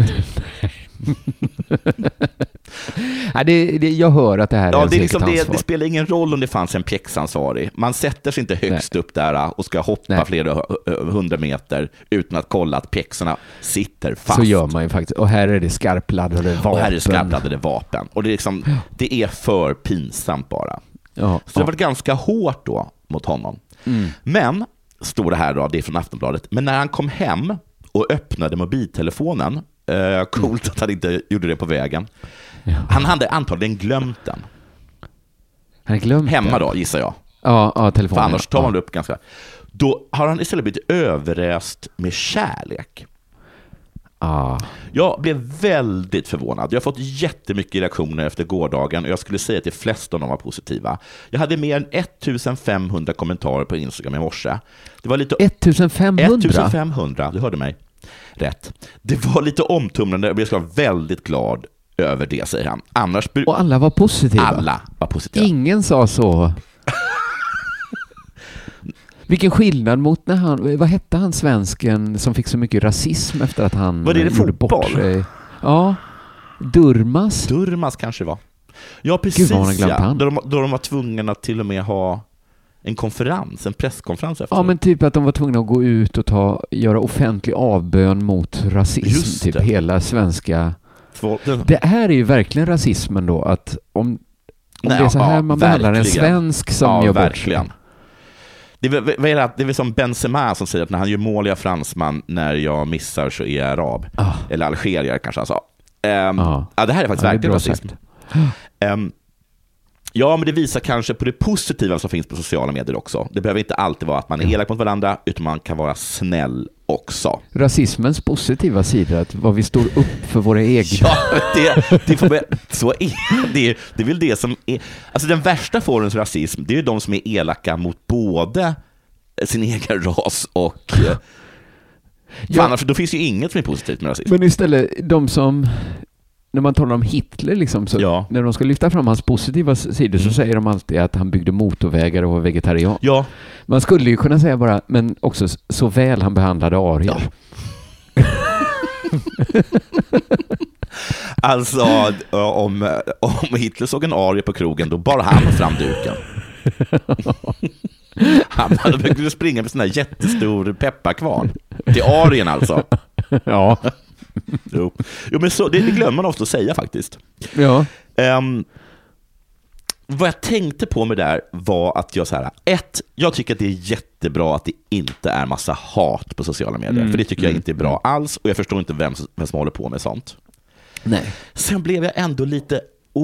Ja, det, det, jag hör att det här ja, är det, är liksom det, det, det spelar ingen roll om det fanns en pjäxansvarig. Man sätter sig inte högst Nej. upp där och ska hoppa Nej. flera hundra meter utan att kolla att pjäxorna sitter fast. Så gör man ju faktiskt. Och här är det skarpladdade vapen. Och här är det skarpladdade vapen. Och det är, liksom, det är för pinsamt bara. Ja, så det har varit ganska hårt då mot honom. Mm. Men, står det här då, det är från Aftonbladet, men när han kom hem och öppnade mobiltelefonen, eh, coolt att han inte gjorde det på vägen. Ja. Han hade antagligen glömt den. Han glömt Hemma den. Då, gissar jag. Ja, ja telefonen. För annars tar man ja. upp ganska. Då har han istället blivit överröst med kärlek. Ah. Jag blev väldigt förvånad. Jag har fått jättemycket reaktioner efter gårdagen och jag skulle säga att de flesta av dem var positiva. Jag hade mer än ettusenfemhundra kommentarer på Instagram i morse. Det var lite ettusenfemhundra? ettusenfemhundra, du hörde mig rätt. Det var lite omtumlande och jag ska vara väldigt glad över det, säger han. Annars bur- och alla var positiva? Alla var positiva. Ingen sa så. Vilken skillnad mot när han, vad hette han svensken som fick så mycket rasism efter att han var det det gjorde fotboll? bort sig? Ja, Durmas. Durmas kanske var. Ja, precis. Gud, vad ja. Han. Då, de, då de var tvungna att till och med ha en konferens, en presskonferens efter. Ja, men typ att de var tvungna att gå ut och ta, göra offentlig avbön mot rasism. Just typ det. Hela svenska. Två, det... det här är ju verkligen rasismen då, att om, om Nej, det är så här ja, man verkligen. behandlar en svensk som ja, gör verkligen. bort sig. Det är, det, är, det är väl som Benzema som säger att när han gör mål jag fransman, när jag missar så är jag arab. Ah. Eller algerier kanske han sa. Um, ah. Ja, det här är faktiskt ja, verkligen rasism. Um, ja, men det visar kanske på det positiva som finns på sociala medier också. Det behöver inte alltid vara att man är elak mot varandra, utan man kan vara snäll också. Rasismens positiva sida, att vad vi står upp för våra egna. Ja, det, det, får, så är, det, det är väl det som är... Alltså den värsta formen av rasism, det är ju de som är elaka mot både sin egen ras och... Ja. Annars, då finns ju inget som är positivt med rasism. Men istället, de som... När man talar om Hitler liksom, så ja. när de ska lyfta fram hans positiva sidor mm. så säger de alltid att han byggde motorvägar och var vegetarian. Ja. Man skulle ju kunna säga bara, men också så väl han behandlade arier. Ja. Alltså, om, om Hitler såg en arie på krogen, då bara han fram duken. Han hade springa med sån här jättestor pepparkvarn. Till arien alltså. Ja. Jo. jo, men så, det, det glömmer man ofta att säga faktiskt. Ja. Um, vad jag tänkte på med det där var att jag så här, ett, jag tycker att det är jättebra att det inte är massa hat på sociala medier, mm. för det tycker jag inte är bra alls, och jag förstår inte vem, vem som håller på med sånt. Nej. Sen blev jag ändå lite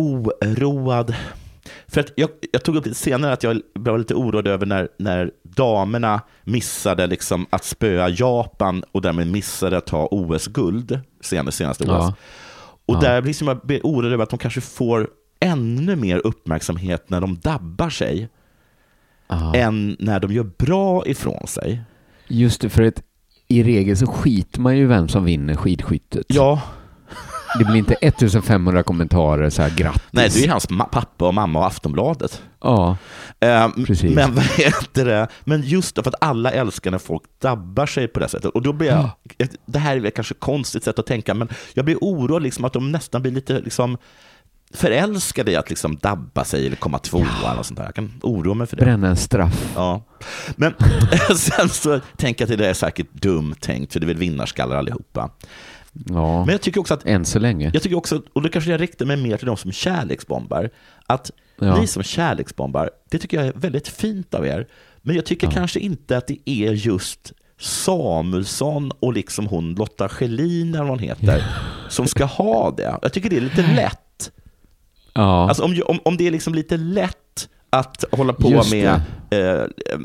oroad, för att jag, jag tog upp lite senare att jag blev lite oroad över när, när damerna missade liksom att spöa Japan och därmed missade att ta O S-guld senast, senaste O S. Ja. Och ja. där liksom jag blev oroad över att de kanske får ännu mer uppmärksamhet när de dabbar sig Aha. än när de gör bra ifrån sig. Just det, för att i regel så skiter man ju vem som vinner skidskyttet. Ja. Det blir inte ettusenfemhundra kommentarer så här grattis. Nej, det är hans ma- pappa och mamma och Aftonbladet. Ja, um, precis. Men vad heter det? Men just för att alla älskar när folk dabbar sig på det sättet. Och då blir jag, ja. det här är väl kanske konstigt sätt att tänka, men jag blir orolig liksom att de nästan blir lite liksom förälskade i att liksom dabba sig eller komma tvåa ja. eller sånt där. Jag kan oroa mig för det. Bränna en straff. Ja. Men sen så tänker jag att det är säkert dumt tänkt, för det är väl vinnarskallar allihopa. Ja, men jag tycker också att än så länge. Jag tycker också, och det kanske jag riktar mig mer till de som kärleksbombar, att ja. ni som kärleksbombar, det tycker jag är väldigt fint av er. Men jag tycker ja. kanske inte att det är just Samuelsson och liksom hon Lotta Schelin eller vad hon heter ja. som ska ha det. Jag tycker det är lite lätt. Ja. Alltså om, om, om det är liksom lite lätt att hålla på just med eh,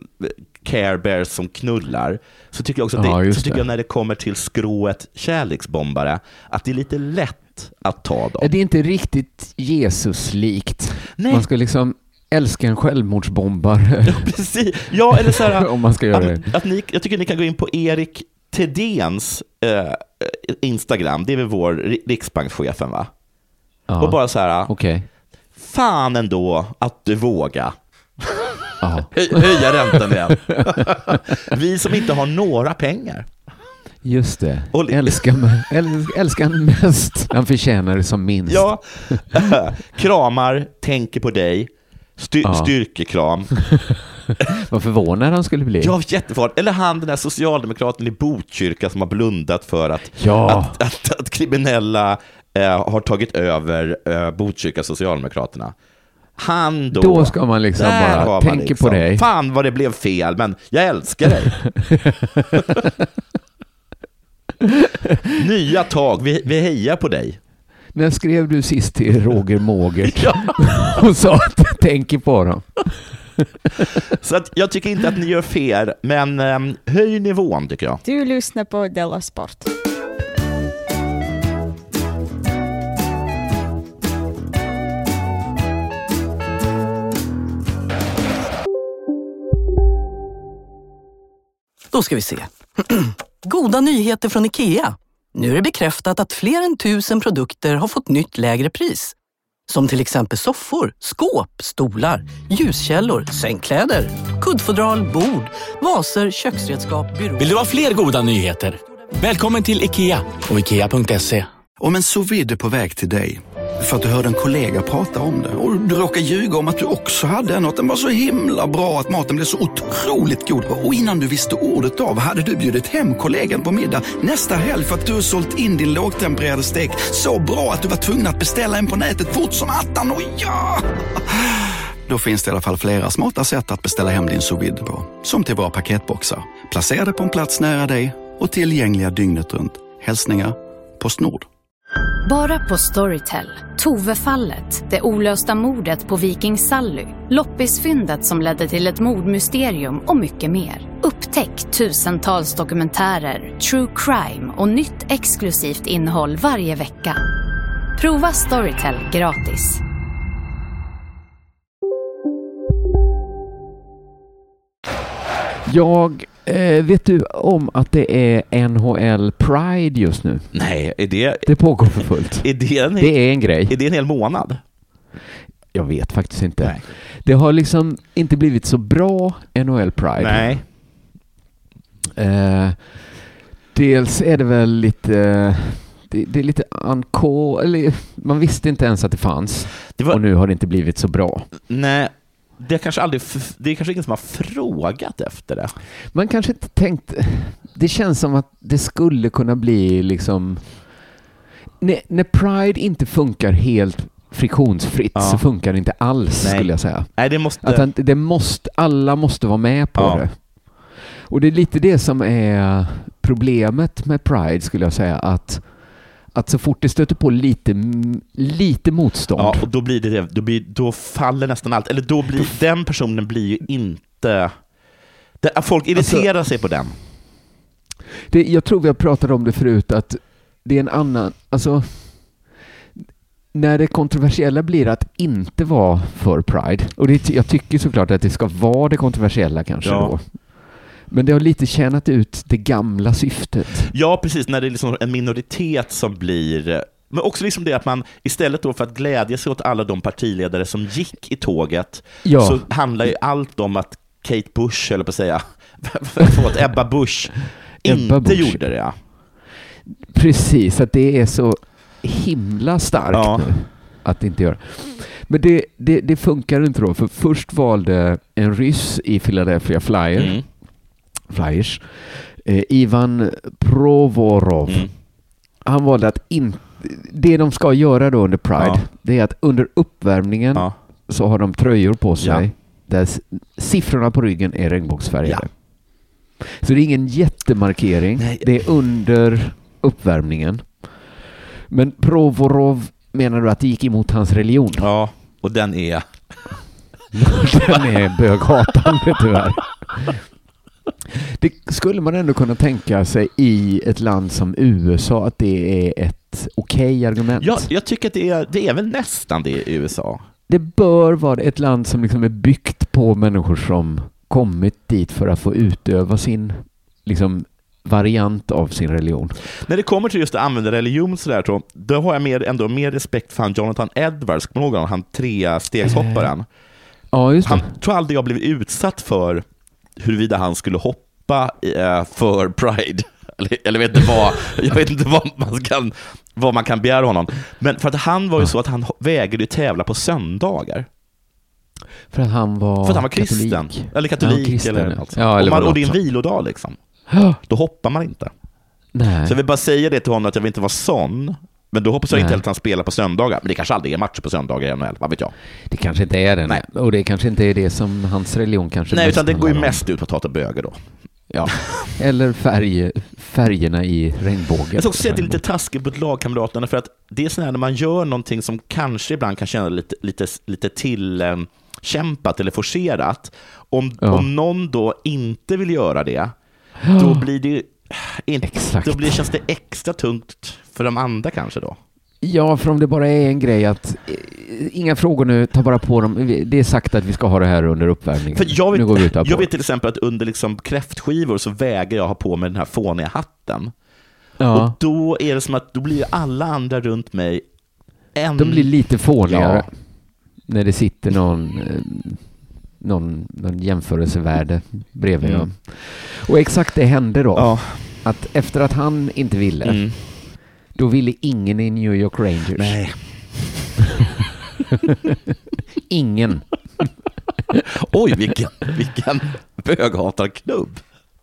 Care Bears som knullar, så tycker jag också att det, ja, så tycker jag när det kommer till skrået kärleksbombare att det är lite lätt att ta dem. Det är inte riktigt Jesus-likt. Nej. Man ska liksom älska en självmordsbombare. Ja, precis. Ja, eller så här, om man ska göra att, det. Att ni, jag tycker ni kan gå in på Erik Thedéens eh, Instagram. Det är väl vår riksbankschefen, va? Ja. Och bara så här, okay. fan ändå att du vågar Höj, höja räntan igen. Vi som inte har några pengar. Just det. Och älskar, älskar, älskar han mest. Han förtjänar det som minst. Ja. Kramar, tänker på dig. Styr, ja. Styrkekram. Vad förvånad han skulle bli. Ja, jättefarligt. Eller han, den där socialdemokraten i Botkyrka som har blundat för att, ja. att, att, att kriminella eh, har tagit över eh, Botkyrka Socialdemokraterna. Han då, då ska man liksom bara tänka liksom, på dig. Fan vad det blev fel, men jag älskar dig. Nya tag, vi, vi hejar på dig. När skrev du sist till Roger Mågert ja. och sa att tänker på dem? Så att jag tycker inte att ni gör fel, men um, höj nivån tycker jag. Du lyssnar på Della Sport. Då ska vi se. Goda nyheter från IKEA. Nu är det bekräftat att fler än tusen produkter har fått nytt lägre pris. Som till exempel soffor, skåp, stolar, ljuskällor, sängkläder, kuddfodral, bord, vaser, köksredskap, byråer. Vill du ha fler goda nyheter? Välkommen till IKEA och ikea punkt se. Om en sous vide är på väg till dig för att du hörde en kollega prata om det och du råkar ljuga om att du också hade en och att den var så himla bra att maten blev så otroligt god. Och innan du visste ordet av hade du bjudit hem kollegan på middag nästa helg för att du har sålt in din lågtempererade stek så bra att du var tvungen att beställa en på nätet fort som attan. Och ja! Då finns det i alla fall flera smarta sätt att beställa hem din sous vide på. Som till våra paketboxar. Placerade på en plats nära dig och tillgängliga dygnet runt. Hälsningar PostNord. Bara på Storytel. Tove-fallet, det olösta mordet på Viking Sally, loppisfyndet som ledde till ett mordmysterium och mycket mer. Upptäck tusentals dokumentärer, true crime och nytt exklusivt innehåll varje vecka. Prova Storytel gratis. Jag eh, vet du om att det är N H L Pride just nu? Nej, är det... Det pågår för fullt. Är det, en, det är en grej. Är det en hel månad? Jag vet faktiskt inte. Nej. Det har liksom inte blivit så bra N H L Pride. Nej. Eh, dels är det väl lite... Eh, det, det är lite anko... Eller man visste inte ens att det fanns. Det var... Och nu har det inte blivit så bra. Nej. Det är kanske aldrig, det är kanske ingen som har frågat efter det. Man kanske inte tänkt, det känns som att det skulle kunna bli liksom när, när Pride inte funkar helt friktionsfritt Ja. så funkar det inte alls, Nej. skulle jag säga. Nej, det måste... Att han, det måste, alla måste vara med på Ja. det. Och det är lite det som är problemet med Pride, skulle jag säga, att att så fort det stöter på lite, lite motstånd. Ja, och då blir det, det då, blir, då faller nästan allt. Eller då blir den personen blir ju inte... Det, folk irriterar alltså, sig på den. Det, jag tror vi har pratat om det förut, att det är en annan... Alltså, när det kontroversiella blir att inte vara för Pride, och det, jag tycker såklart att det ska vara det kontroversiella kanske Ja. då. Men det har lite tjänat ut det gamla syftet. Ja, precis. När det är liksom en minoritet som blir... Men också liksom det att man istället då för att glädja sig åt alla de partiledare som gick i tåget, Ja. så handlar ju allt om att Kate Bush, eller på att säga, förlåt, Ebba Bush Ebba inte Bush. gjorde det. Ja. Precis, att det är så himla starkt Ja. nu att inte göra. Men det, det, det funkar inte då, för först valde en ryss i Philadelphia Flyer, Mm. Flyers, eh, Ivan Provorov. Mm. Han valde att inte... Det de ska göra då under Pride, Ja. det är att under uppvärmningen Ja. så har de tröjor på sig Ja. där s- siffrorna på ryggen är regnbågsfärgade. Ja. Så det är ingen jättemarkering. Nej. Det är under uppvärmningen. Men Provorov menar du att det gick emot hans religion? Ja, och den är... Den är böghatande tyvärr. Det skulle man ändå kunna tänka sig i ett land som U S A, att det är ett okej argument. Ja, jag tycker att det är, det är väl nästan det i U S A. Det bör vara ett land som liksom är byggt på människor som kommit dit för att få utöva sin liksom, variant av sin religion. När det kommer till just att använda religion så där, så, då har jag mer, ändå mer respekt för han Jonathan Edwards, kommer du ihåg han trea stegshopparen. Eh, ja, just det. Han tror aldrig jag blivit utsatt för huruvida han skulle hoppa eh, för Pride. Eller, eller vet inte vad, jag vet inte vad man kan, vad man kan begära honom. Men för att han var ju så att han vägrade tävla på söndagar. För att han var För att han var kristen. katolik. Eller katolik. Ja, kristen, eller ja. något. Ja, eller och, man, vad och det är en också. vilodag liksom. Då hoppar man inte. Nej. Så jag vill bara säga det till honom att jag vill inte vara sån. Men då hoppas jag Nej. inte att han spelar på söndagar. Men det kanske aldrig är matcher på söndagar i N H L, vad vet jag. Det kanske inte är det. Nej. Och det kanske inte är det som hans religion kanske Nej, mest utan det går ju handlar om. mest ut på att hata böger då. Ja. Eller färg, färgerna i regnbågen. Jag ska också säga att det är lite taskigt mot lagkamraterna, för att det är sådär när man gör någonting som kanske ibland kan känna lite, lite, lite till eh, kämpat eller forcerat. Om, Ja. om någon då inte vill göra det, då blir det inte, Exakt. då blir, känns det extra tungt för de andra kanske då. Ja, för om det bara är en grej att eh, inga frågor nu, ta bara på dem. Det är sagt att vi ska ha det här under uppvärmningen. För jag, nu går vi ut här vet, jag på. vet till exempel att under liksom kräftskivor så väger jag ha på mig den här fåniga hatten. Ja. Och då är det som att då blir alla andra runt mig en... De blir lite fånigare Ja. när det sitter någon, eh, någon, någon jämförelsevärde bredvid Mm. dem. Och exakt det hände då. Ja. Att efter att han inte ville, Mm. då ville ingen i New York Rangers. Nej. Ingen. Oj, vilken, vilken böghatarklubb.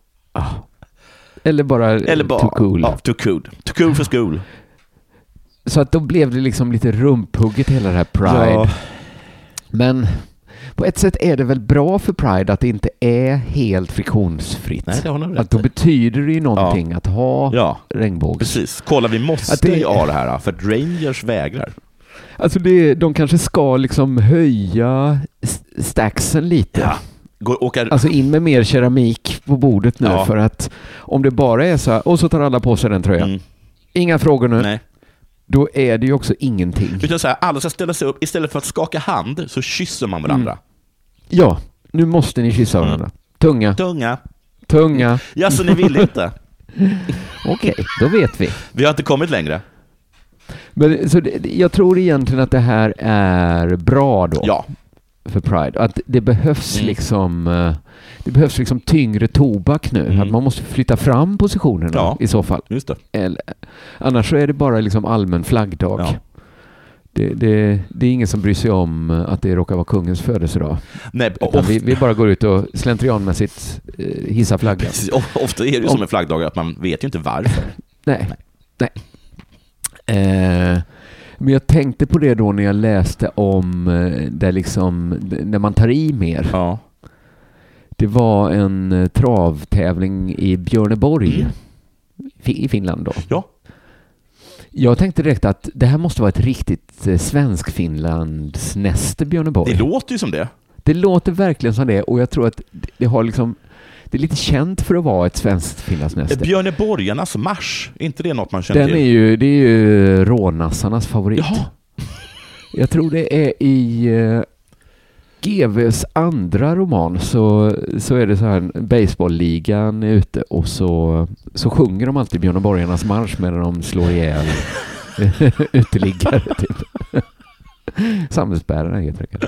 Eller bara, Eller bara too cool. Ja, too cool. Too cool for school. Så att då blev det liksom lite rumphugget hela det här Pride. Ja. Men på ett sätt är det väl bra för Pride att det inte är helt friktionsfritt. Nej, det har nog rätt att då i. betyder det ju någonting Ja. att ha Ja, regnbågs. precis. Kolla, vi måste Att det- ju ha det här för att Rangers vägrar. Alltså det, de kanske ska liksom höja st- stacksen lite. Ja. Går, åka... Alltså in med mer keramik på bordet nu, Ja. för att om det bara är så här, och så tar alla på sig den tröjan. Mm. Inga frågor nu. Nej. Då är det ju också ingenting. Utan så här, alla ska ställa sig upp, istället för att skaka hand så kysser man varandra. Mm. Ja, nu måste ni kyssa varandra. Tunga. Tunga. Tunga. Ja, så ni vill inte. Okej, då vet vi. Vi har inte kommit längre. Men så det, jag tror egentligen att det här är bra då. Ja. För Pride. Att det behövs Mm. liksom eh, det behövs liksom tyngre tobak nu. Mm. Att man måste flytta fram positionerna Ja. i så fall. Just det. Eller, annars så är det bara liksom allmän flaggdag. Ja. Det, det, det är ingen som bryr sig om att det råkar vara kungens födelsedag. Nej, Utan ofta, vi, vi bara går ut och slentrianmässigt eh, hissar flaggan. precis, ofta är det ju som en flaggdag att man vet ju inte varför. Nej. Nej. Eh, Men jag tänkte på det då när jag läste om där liksom, när man tar i mer. Ja. Det var en travtävling i Björneborg mm. i Finland då. Ja. Jag tänkte direkt att det här måste vara ett riktigt svensk-Finlands näste Björneborg. Det låter ju som det. Det låter verkligen som det, och jag tror att det har liksom, det är lite känt för att vara ett svenskt Finlandsnäste. Björneborgarnas marsch, är inte det något man känner Den till? är ju, det är ju rånassarnas favorit. Jaha. Jag tror det är i uh, G V:s andra roman så, så är det så här, baseballligan är ute och så, så sjunger de alltid Björneborgarnas marsch medan de slår ihjäl uteliggare typ. Samhällsbärarna heter det.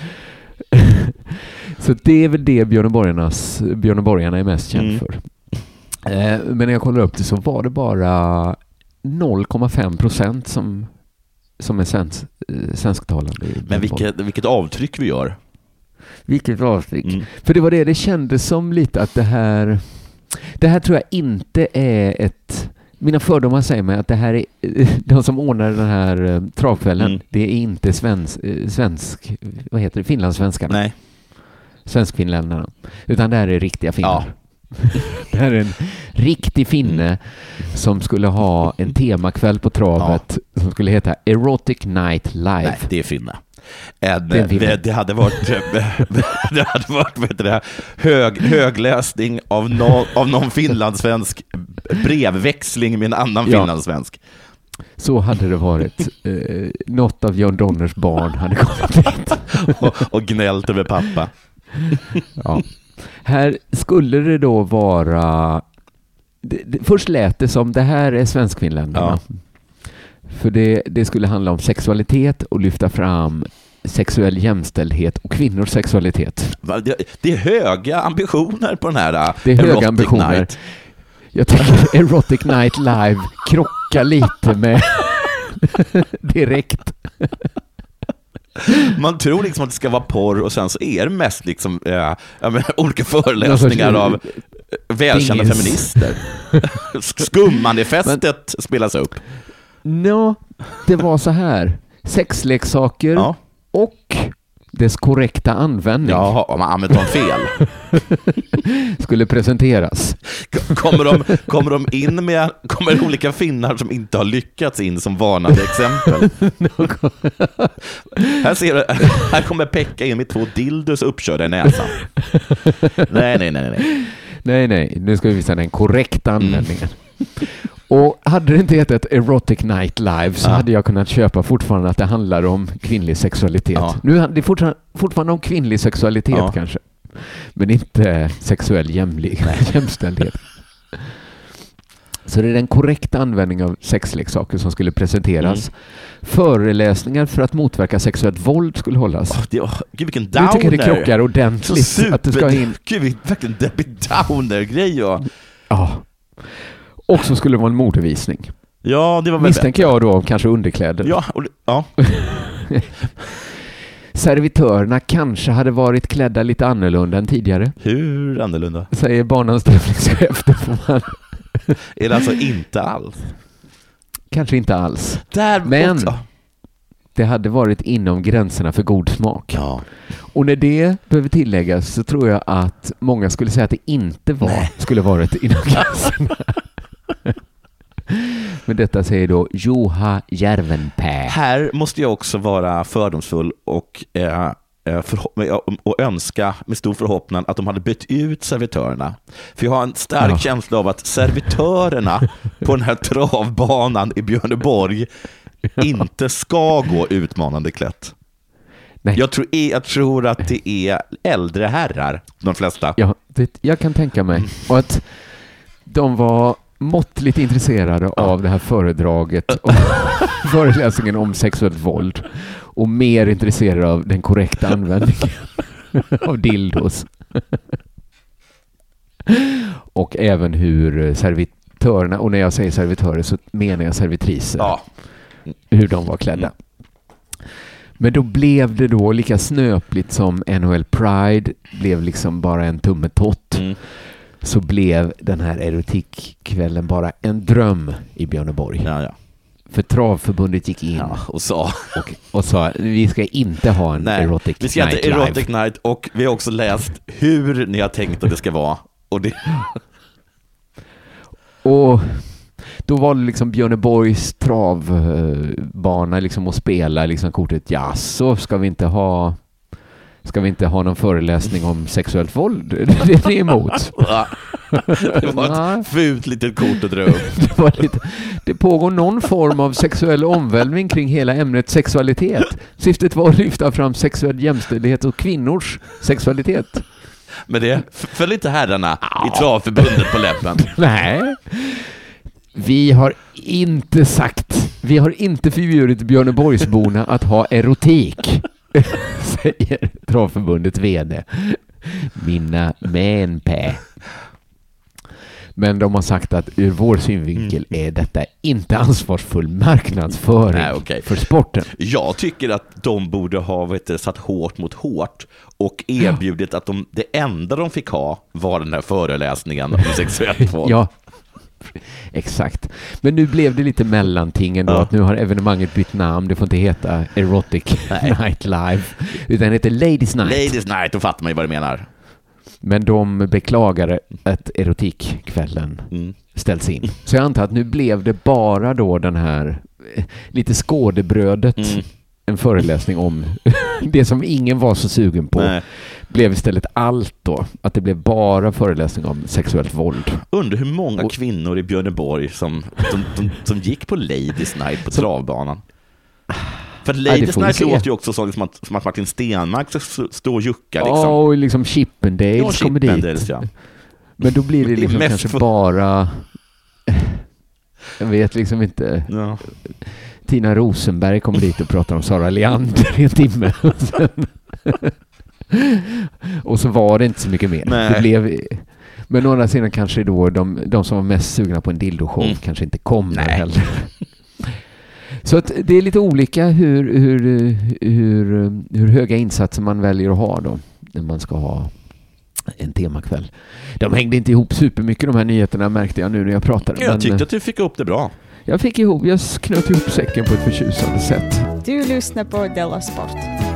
Så det är väl det Björneborgarnas, Björneborgarna är mest känd mm. för. Eh, men när jag kollade upp det så var det bara noll komma fem procent som, som är svensk, eh, svensktalande. Men vilket, vilket avtryck vi gör. Vilket avtryck. Mm. För det var det det kändes som lite att det här det här tror jag inte är ett, mina fördomar säger mig att det här är de som ordnar den här uh, travkvällen, mm. det är inte svensk, uh, svensk vad heter det, finlandssvenskarna. Nej. Svenskfinländarna. Utan det här är riktiga finnar. Ja. Det här är en riktig finne mm. som skulle ha en temakväll på travet ja. som skulle heta Erotic Night Live. Nej, det är finne. En, det, det, det hade varit det hade varit vet du, hög, högläsning av, no, av någon finlandssvensk, brevväxling med en annan ja. finlandssvensk. Så hade det varit. Eh, något av John Donners barn hade kommit dit. och, och gnällt över pappa. Ja. Här skulle det då vara det, det, först lät det som det här är svenskfinländarna. Ja. För det, det skulle handla om sexualitet och lyfta fram sexuell jämställdhet och kvinnors sexualitet. Det, det är höga ambitioner på den här det är höga ambitioner. Night. Jag tycker Erotic Night Live krockar lite med direkt. Man tror liksom att det ska vara porr och sen så är det mest liksom ja, menar, olika föreläsningar av välkända Dings. feminister. Skummanifestet spelas upp. No, det var så här. Sexleksaker ja. och dess korrekta användning. Ja, om man använt dem fel. Skulle presenteras. Kommer de, kommer de in med kommer olika finnar som inte har lyckats in som varnande exempel. Här ser du, här kommer Pekka in med två dildos uppkörda i näsan. Nej, nej, nej, nej. Nej, nej. Nu ska vi visa den korrekta användningen. Mm. Och hade det inte hetat Erotic Night Live så ja. hade jag kunnat köpa fortfarande att det handlar om kvinnlig sexualitet. Ja. Nu är det fortfarande, fortfarande om kvinnlig sexualitet ja. kanske. Men inte sexuell jämlik, jämställdhet. Så det är den korrekta användningen av sexleksaker som skulle presenteras. Mm. Föreläsningar för att motverka sexuellt våld skulle hållas. Oh, det, oh, gud, vilken downer. Nu tycker jag det krockar ordentligt. Super, att det ska in. Gud, verkligen Debbie Downer-grej. Ja. ja. Och så skulle det vara en modevisning. Ja, det var väl misstänker jag då kanske underkläder. Ja, och, ja. Servitörerna kanske hade varit klädda lite annorlunda än tidigare. Hur annorlunda? Säger banans tävlingschef. Är det alltså inte alls? Kanske inte alls. Där men också. Det hade varit inom gränserna för god smak. Ja. Och när det behöver tilläggas så tror jag att många skulle säga att det inte var Nej. skulle varit inom gränserna. Men detta säger då Juha Järvenpää. Här måste jag också vara fördomsfull och, eh, förho- och önska med stor förhoppning att de hade bytt ut servitörerna. För jag har en stark ja. känsla av att servitörerna på den här travbanan i Björneborg inte ska gå utmanande klätt. Nej. Jag, tror, jag tror att det är äldre herrar, de flesta. Ja, det, jag kan tänka mig. Och att de var måttligt intresserade ja. av det här föredraget och föreläsningen om sexuellt våld och mer intresserade av den korrekta användningen av dildos. Och även hur servitörerna, och när jag säger servitörer så menar jag servitriser, ja. hur de var klädda. Mm. Men då blev det då lika snöpligt som N H L Pride blev liksom bara en tummetott. Mm. Så blev den här erotikkvällen bara en dröm i Björneborg. Ja, ja. För travförbundet gick in ja, och, sa. Och, och sa vi ska inte ha en Nej, erotic vi ska night inte live. erotic night, och vi har också läst hur ni har tänkt att det ska vara. Och, det... och då var det liksom Björneborgs travbana liksom att spela liksom kortet, ja så ska vi inte ha ska vi inte ha någon föreläsning om sexuellt våld. Det är ni emot. Det var ett fult litet kort att dra upp. Det, var lite, det pågår någon form av sexuell omvälvning kring hela ämnet sexualitet. Syftet var att lyfta fram sexuell jämställdhet och kvinnors sexualitet. Men det föll inte herrarna ja. i travförbundet på läppen. Nej. Vi har inte sagt, vi har inte förbjudit Björneborgsborna att ha erotik, säger travförbundets vd Minna Menpä. Men de har sagt att ur vår synvinkel är detta inte ansvarsfull marknadsföring Nej, okay. för sporten. Jag tycker att de borde ha vet du, satt hårt mot hårt och erbjudit ja. att de, det enda de fick ha var den här föreläsningen om sexuellt våld. Ja, exakt. Men nu blev det lite mellantingen då, ja. att nu har evenemanget bytt namn. Det får inte heta Erotic Nej. Night Live, utan det heter Ladies Night. Ladies Night, då fattar man ju vad du menar. Men de beklagade att erotikkvällen mm. ställs in. Så jag antar att nu blev det bara då den här lite skådebrödet, mm. en föreläsning om det som ingen var så sugen på. Nej. Blev istället allt då. Att det blev bara föreläsning om sexuellt våld. Undrar hur många och, kvinnor i Björneborg som, som, som, som gick på Ladies Night på som, travbanan. För Ladies Night låter ju också så, som, att, som att Martin Stenmark ska stå och jucka. Liksom. Ja, och liksom Chippendales ja, kommer Chippendales, dit. Ja. Men då blir det liksom det kanske för... bara... Jag vet liksom inte... Ja. Tina Rosenberg kommer dit och pratar om Sara Leander i en timme. Och, sen... och så var det inte så mycket mer. Nej. Det blev... Men å andra sidan kanske då de, de som var mest sugna på en dildo-show mm. kanske inte kommer heller. Så att det är lite olika hur, hur, hur, hur höga insatser man väljer att ha då när man ska ha en temakväll. De hängde inte ihop supermycket de här nyheterna, märkte jag nu när jag pratade. Jag men, tyckte att du fick upp det bra. Jag fick ihop, jag knöt ihop säcken på ett förtjusande sätt. Du lyssnar på Della Sport.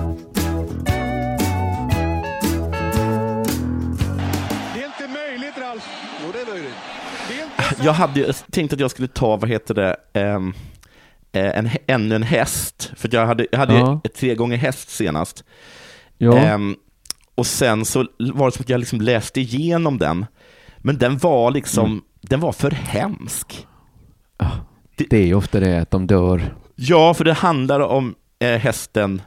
Det är inte möjligt, Ralf. Jo, det är möjligt. Det är inte jag hade tänkt att jag skulle ta, vad heter det... Um, En, ännu en häst, för jag hade, jag hade ja. ett tre gånger häst senast ja. um, och sen så var det som att jag liksom läste igenom den, men den var liksom mm. den var för hemsk. Ja, det, det är ju ofta det att de dör. Ja, för det handlar om eh, hästen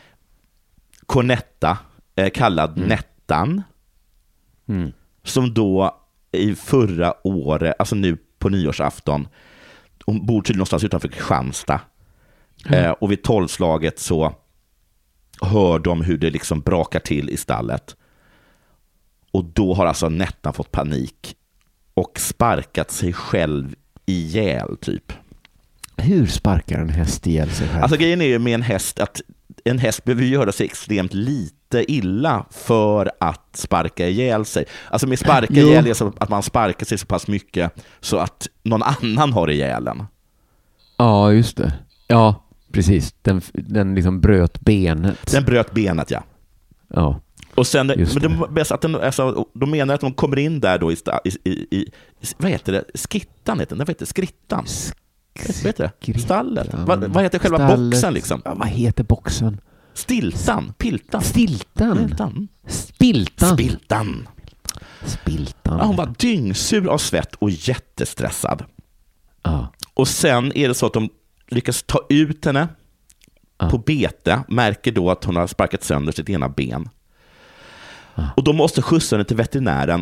Cornetta, eh, kallad mm. Nettan mm. som då i förra året, alltså nu på nyårsafton, hon bor till någonstans utanför Kristianstad. Mm. Eh, och vid tolvslaget så hör de hur det liksom brakar till i stallet. Och då har alltså Nettan fått panik och sparkat sig själv ihjäl typ. Hur sparkar en häst ihjäl sig själv? Alltså grejen är ju med en häst att en häst behöver göra sig extremt lite illa för att sparka ihjäl sig. Alltså med sparka jo. ihjäl är så att man sparkar sig så pass mycket så att någon annan har ihjälen. Ja, just det. Ja, precis. Den, den liksom bröt benet. Den bröt benet, ja. Ja. Och sen, men det bäst att den, alltså, de menar att de kommer in där då i, i, i, i vad heter det? Skittan heter den. Vad heter det? Skrittan. Vad heter det? Stallet. Vad, vad heter själva Stallet. boxen liksom? Ja, vad heter boxen? Stiltan. Piltan. Stiltan. Piltan. Spiltan. Spiltan. Spiltan. Ja, hon var dyngsur av svett och jättestressad. Ja. Och sen är det så att de lyckas ta ut henne ja. på bete. Märker då att hon har sparkat sönder sitt ena ben. Ja. Och de måste skjutsa henne till veterinären.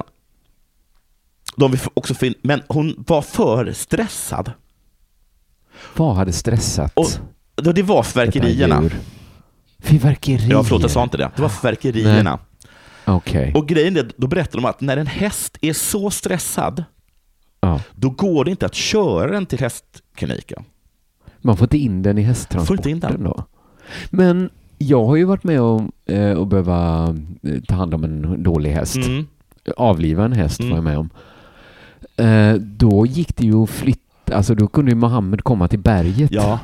De vill också fin- Men hon var för stressad. Vad hade stressat? Och då det var fyrverkerierna. Fyrverkerier? Ja, förlåt, jag sa inte det. Det var fyrverkerierna. Okej. Och grejen är, då berättar de att när en häst är så stressad ja. då går det inte att köra den till hästkliniken. Man får inte in den i hästtransporten då. Men jag har ju varit med om eh, att behöva ta hand om en dålig häst. Mm. Avliva en häst mm. var jag med om. Eh, då gick det ju att flytta alltså då kunde ju Mohammed komma till berget. Ja.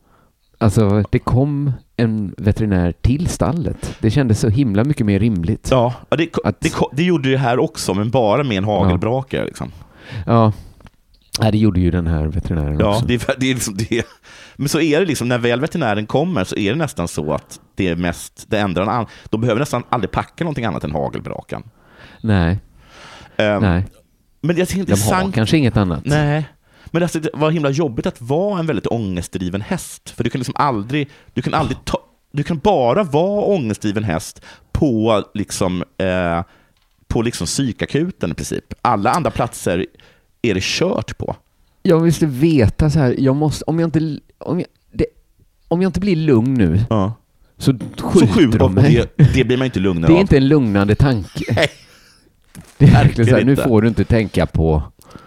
Alltså det kom en veterinär till stallet. Det kändes så himla mycket mer rimligt. Ja, det, att, det, det gjorde det här också, men bara med en hagelbrake. Ja. Liksom. Ja. Ja, det gjorde ju den här veterinären ja, också. Det, det är liksom det. Men så är det liksom, när väl veterinären kommer så är det nästan så att det är mest, det ändrar en annan. De behöver nästan aldrig packa någonting annat än hagelbrakan. Nej. Um, Nej. Men jag De har kanske inget annat. Nej. Men alltså, det var himla jobbigt att vara en väldigt ångestdriven häst. För du kan liksom aldrig, du kan aldrig ta, du kan bara vara ångestdriven häst på liksom, eh, på liksom psykakuten i princip. Alla andra platser är det kört på. Jag måste veta så här, jag måste, om jag inte, om jag, det, om jag inte blir lugn nu, ja. så skjuter så skjut, de mig. Det, det blir man inte lugnare av. Det är inte en lugnande tanke. Nej. Det är verkligen så här, nu får du inte tänka på.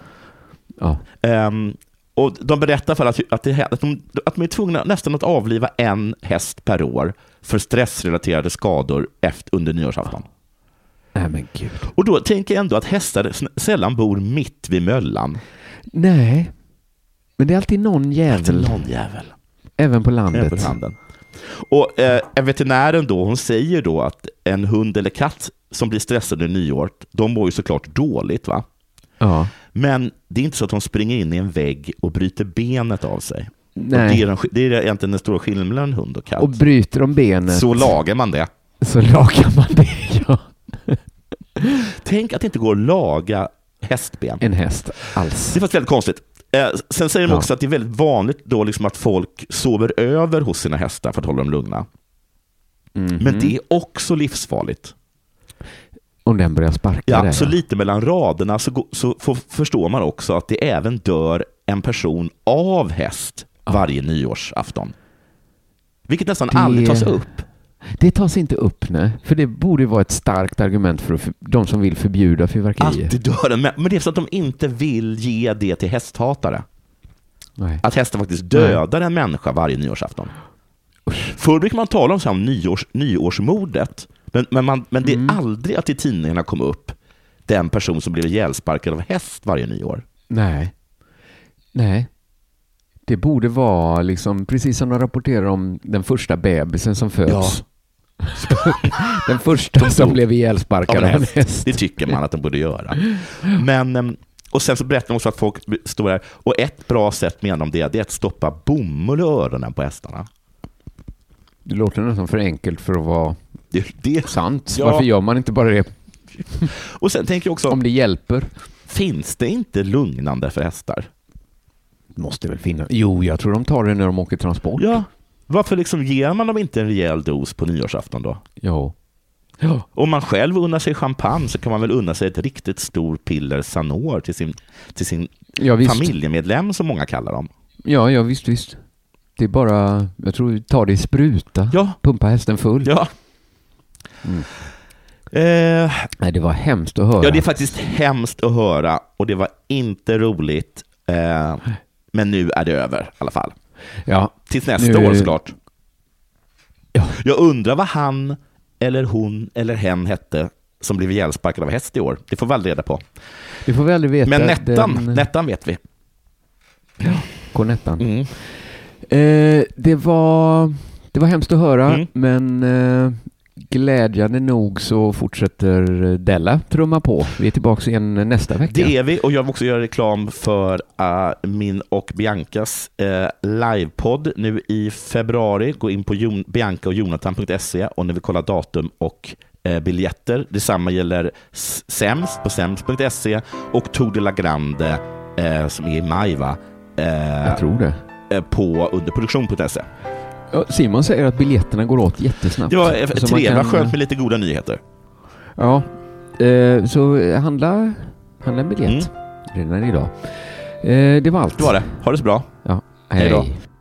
Ja. Um, och de berättar för att, att, det, att, de, att de är tvungna nästan att avliva en häst per år för stressrelaterade skador efter, under nyårsafton. Nej, men gud. Och då tänker jag ändå att hästar sällan bor mitt vid möllan. Nej, men det är alltid någon jävel. Alltid någon jävel. Även på landet. Även på landet. Och eh, veterinären då, hon säger då att en hund eller katt som blir stressade under nyår, de mår ju såklart dåligt, va? Ja. Men det är inte så att de springer in i en vägg och bryter benet av sig. Nej. Och det, är den, det är egentligen den stora skillnaden mellan hund och katt. Och bryter de benet, så lagar man det. Så lagar man det, ja. Tänk att det inte går att laga hästben. En häst alls. Det är faktiskt väldigt konstigt. Eh, sen säger de ja. också att det är väldigt vanligt då liksom att folk sover över hos sina hästar för att hålla dem lugna. Mm-hmm. Men det är också livsfarligt. Om den börjar sparka ja, det. Så lite mellan raderna så, go- så f- förstår man också att det även dör en person av häst ja. varje nyårsafton. Vilket nästan det... aldrig tas upp. Det tas inte upp, nej. För det borde vara ett starkt argument för för de som vill förbjuda fyrverkerier. Alltid dör en, men det är så att de inte vill ge det till hästhatare. Nej. Att hästen faktiskt dödar nej. en människa varje nyårsafton. Usch. Förr brukar man tala om, så här, om nyårs, nyårsmordet. Men, men, man, men det är mm. aldrig att i tidningarna kommer upp den person som blev ihjälsparkad av häst varje nyår. Nej. Nej. Det borde vara liksom, precis som de rapporterar om den första bebisen som föds. Ja. Den första som blev ihjälsparkad av en häst. häst. Det tycker man att de borde göra. Men, och sen så berättar de också att folk står där. Och ett bra sätt menar de det, det är att stoppa bomull i öronen på hästarna. Det låter nästan för enkelt för att vara det, det, sant. Ja. Varför gör man inte bara det? Och sen tänker jag också, om det hjälper. Finns det inte lugnande för hästar? Måste väl finnas. Jo, jag tror de tar det när de åker transport. Ja. Varför liksom ger man dem inte en rejäl dos på nyårsafton då? Jo. Ja. Om man själv unnar sig champagne så kan man väl unna sig ett riktigt stor piller Sanor till sin, till sin ja, familjemedlem som många kallar dem. Ja, ja visst, visst. Det är bara, jag tror vi tar det i spruta. Ja. Pumpa hästen full. Ja. Mm. Eh, Nej, det var hemskt att höra. Ja, det är faktiskt hemskt att höra och det var inte roligt. Eh, men nu är det över i alla fall. Ja. Tills nästa nu... år såklart. Ja. Jag undrar vad han eller hon eller hen hette som blev ihjälsparkad av häst i år. Det får vi aldrig reda på. Det får vi aldrig veta. Men Nettan, den... Nettan vet vi. Ja, Kornettan. Mm. Eh, det var det var hemskt att höra, mm. men eh, glädjande nog så fortsätter Della trumma på. Vi är tillbaka igen nästa vecka. Det är vi, och jag vill också göra reklam för uh, min och Biancas uh, livepodd nu i februari. Gå in på jon- bianca och jonathan punkt se och när vi kollar datum och uh, biljetter. Detsamma gäller Sems på sems punkt se och Tour de la Grande uh, som är i maj, va? Uh, jag tror det. Uh, på underproduktion punkt se. Simon säger att biljetterna går åt jättesnabbt. Det var trevligt, kan... skönt med lite goda nyheter. Ja, eh, så handla, handla en biljett mm. redan idag. Eh, det var allt. Det var det. Ha det så bra. Ja, hej då.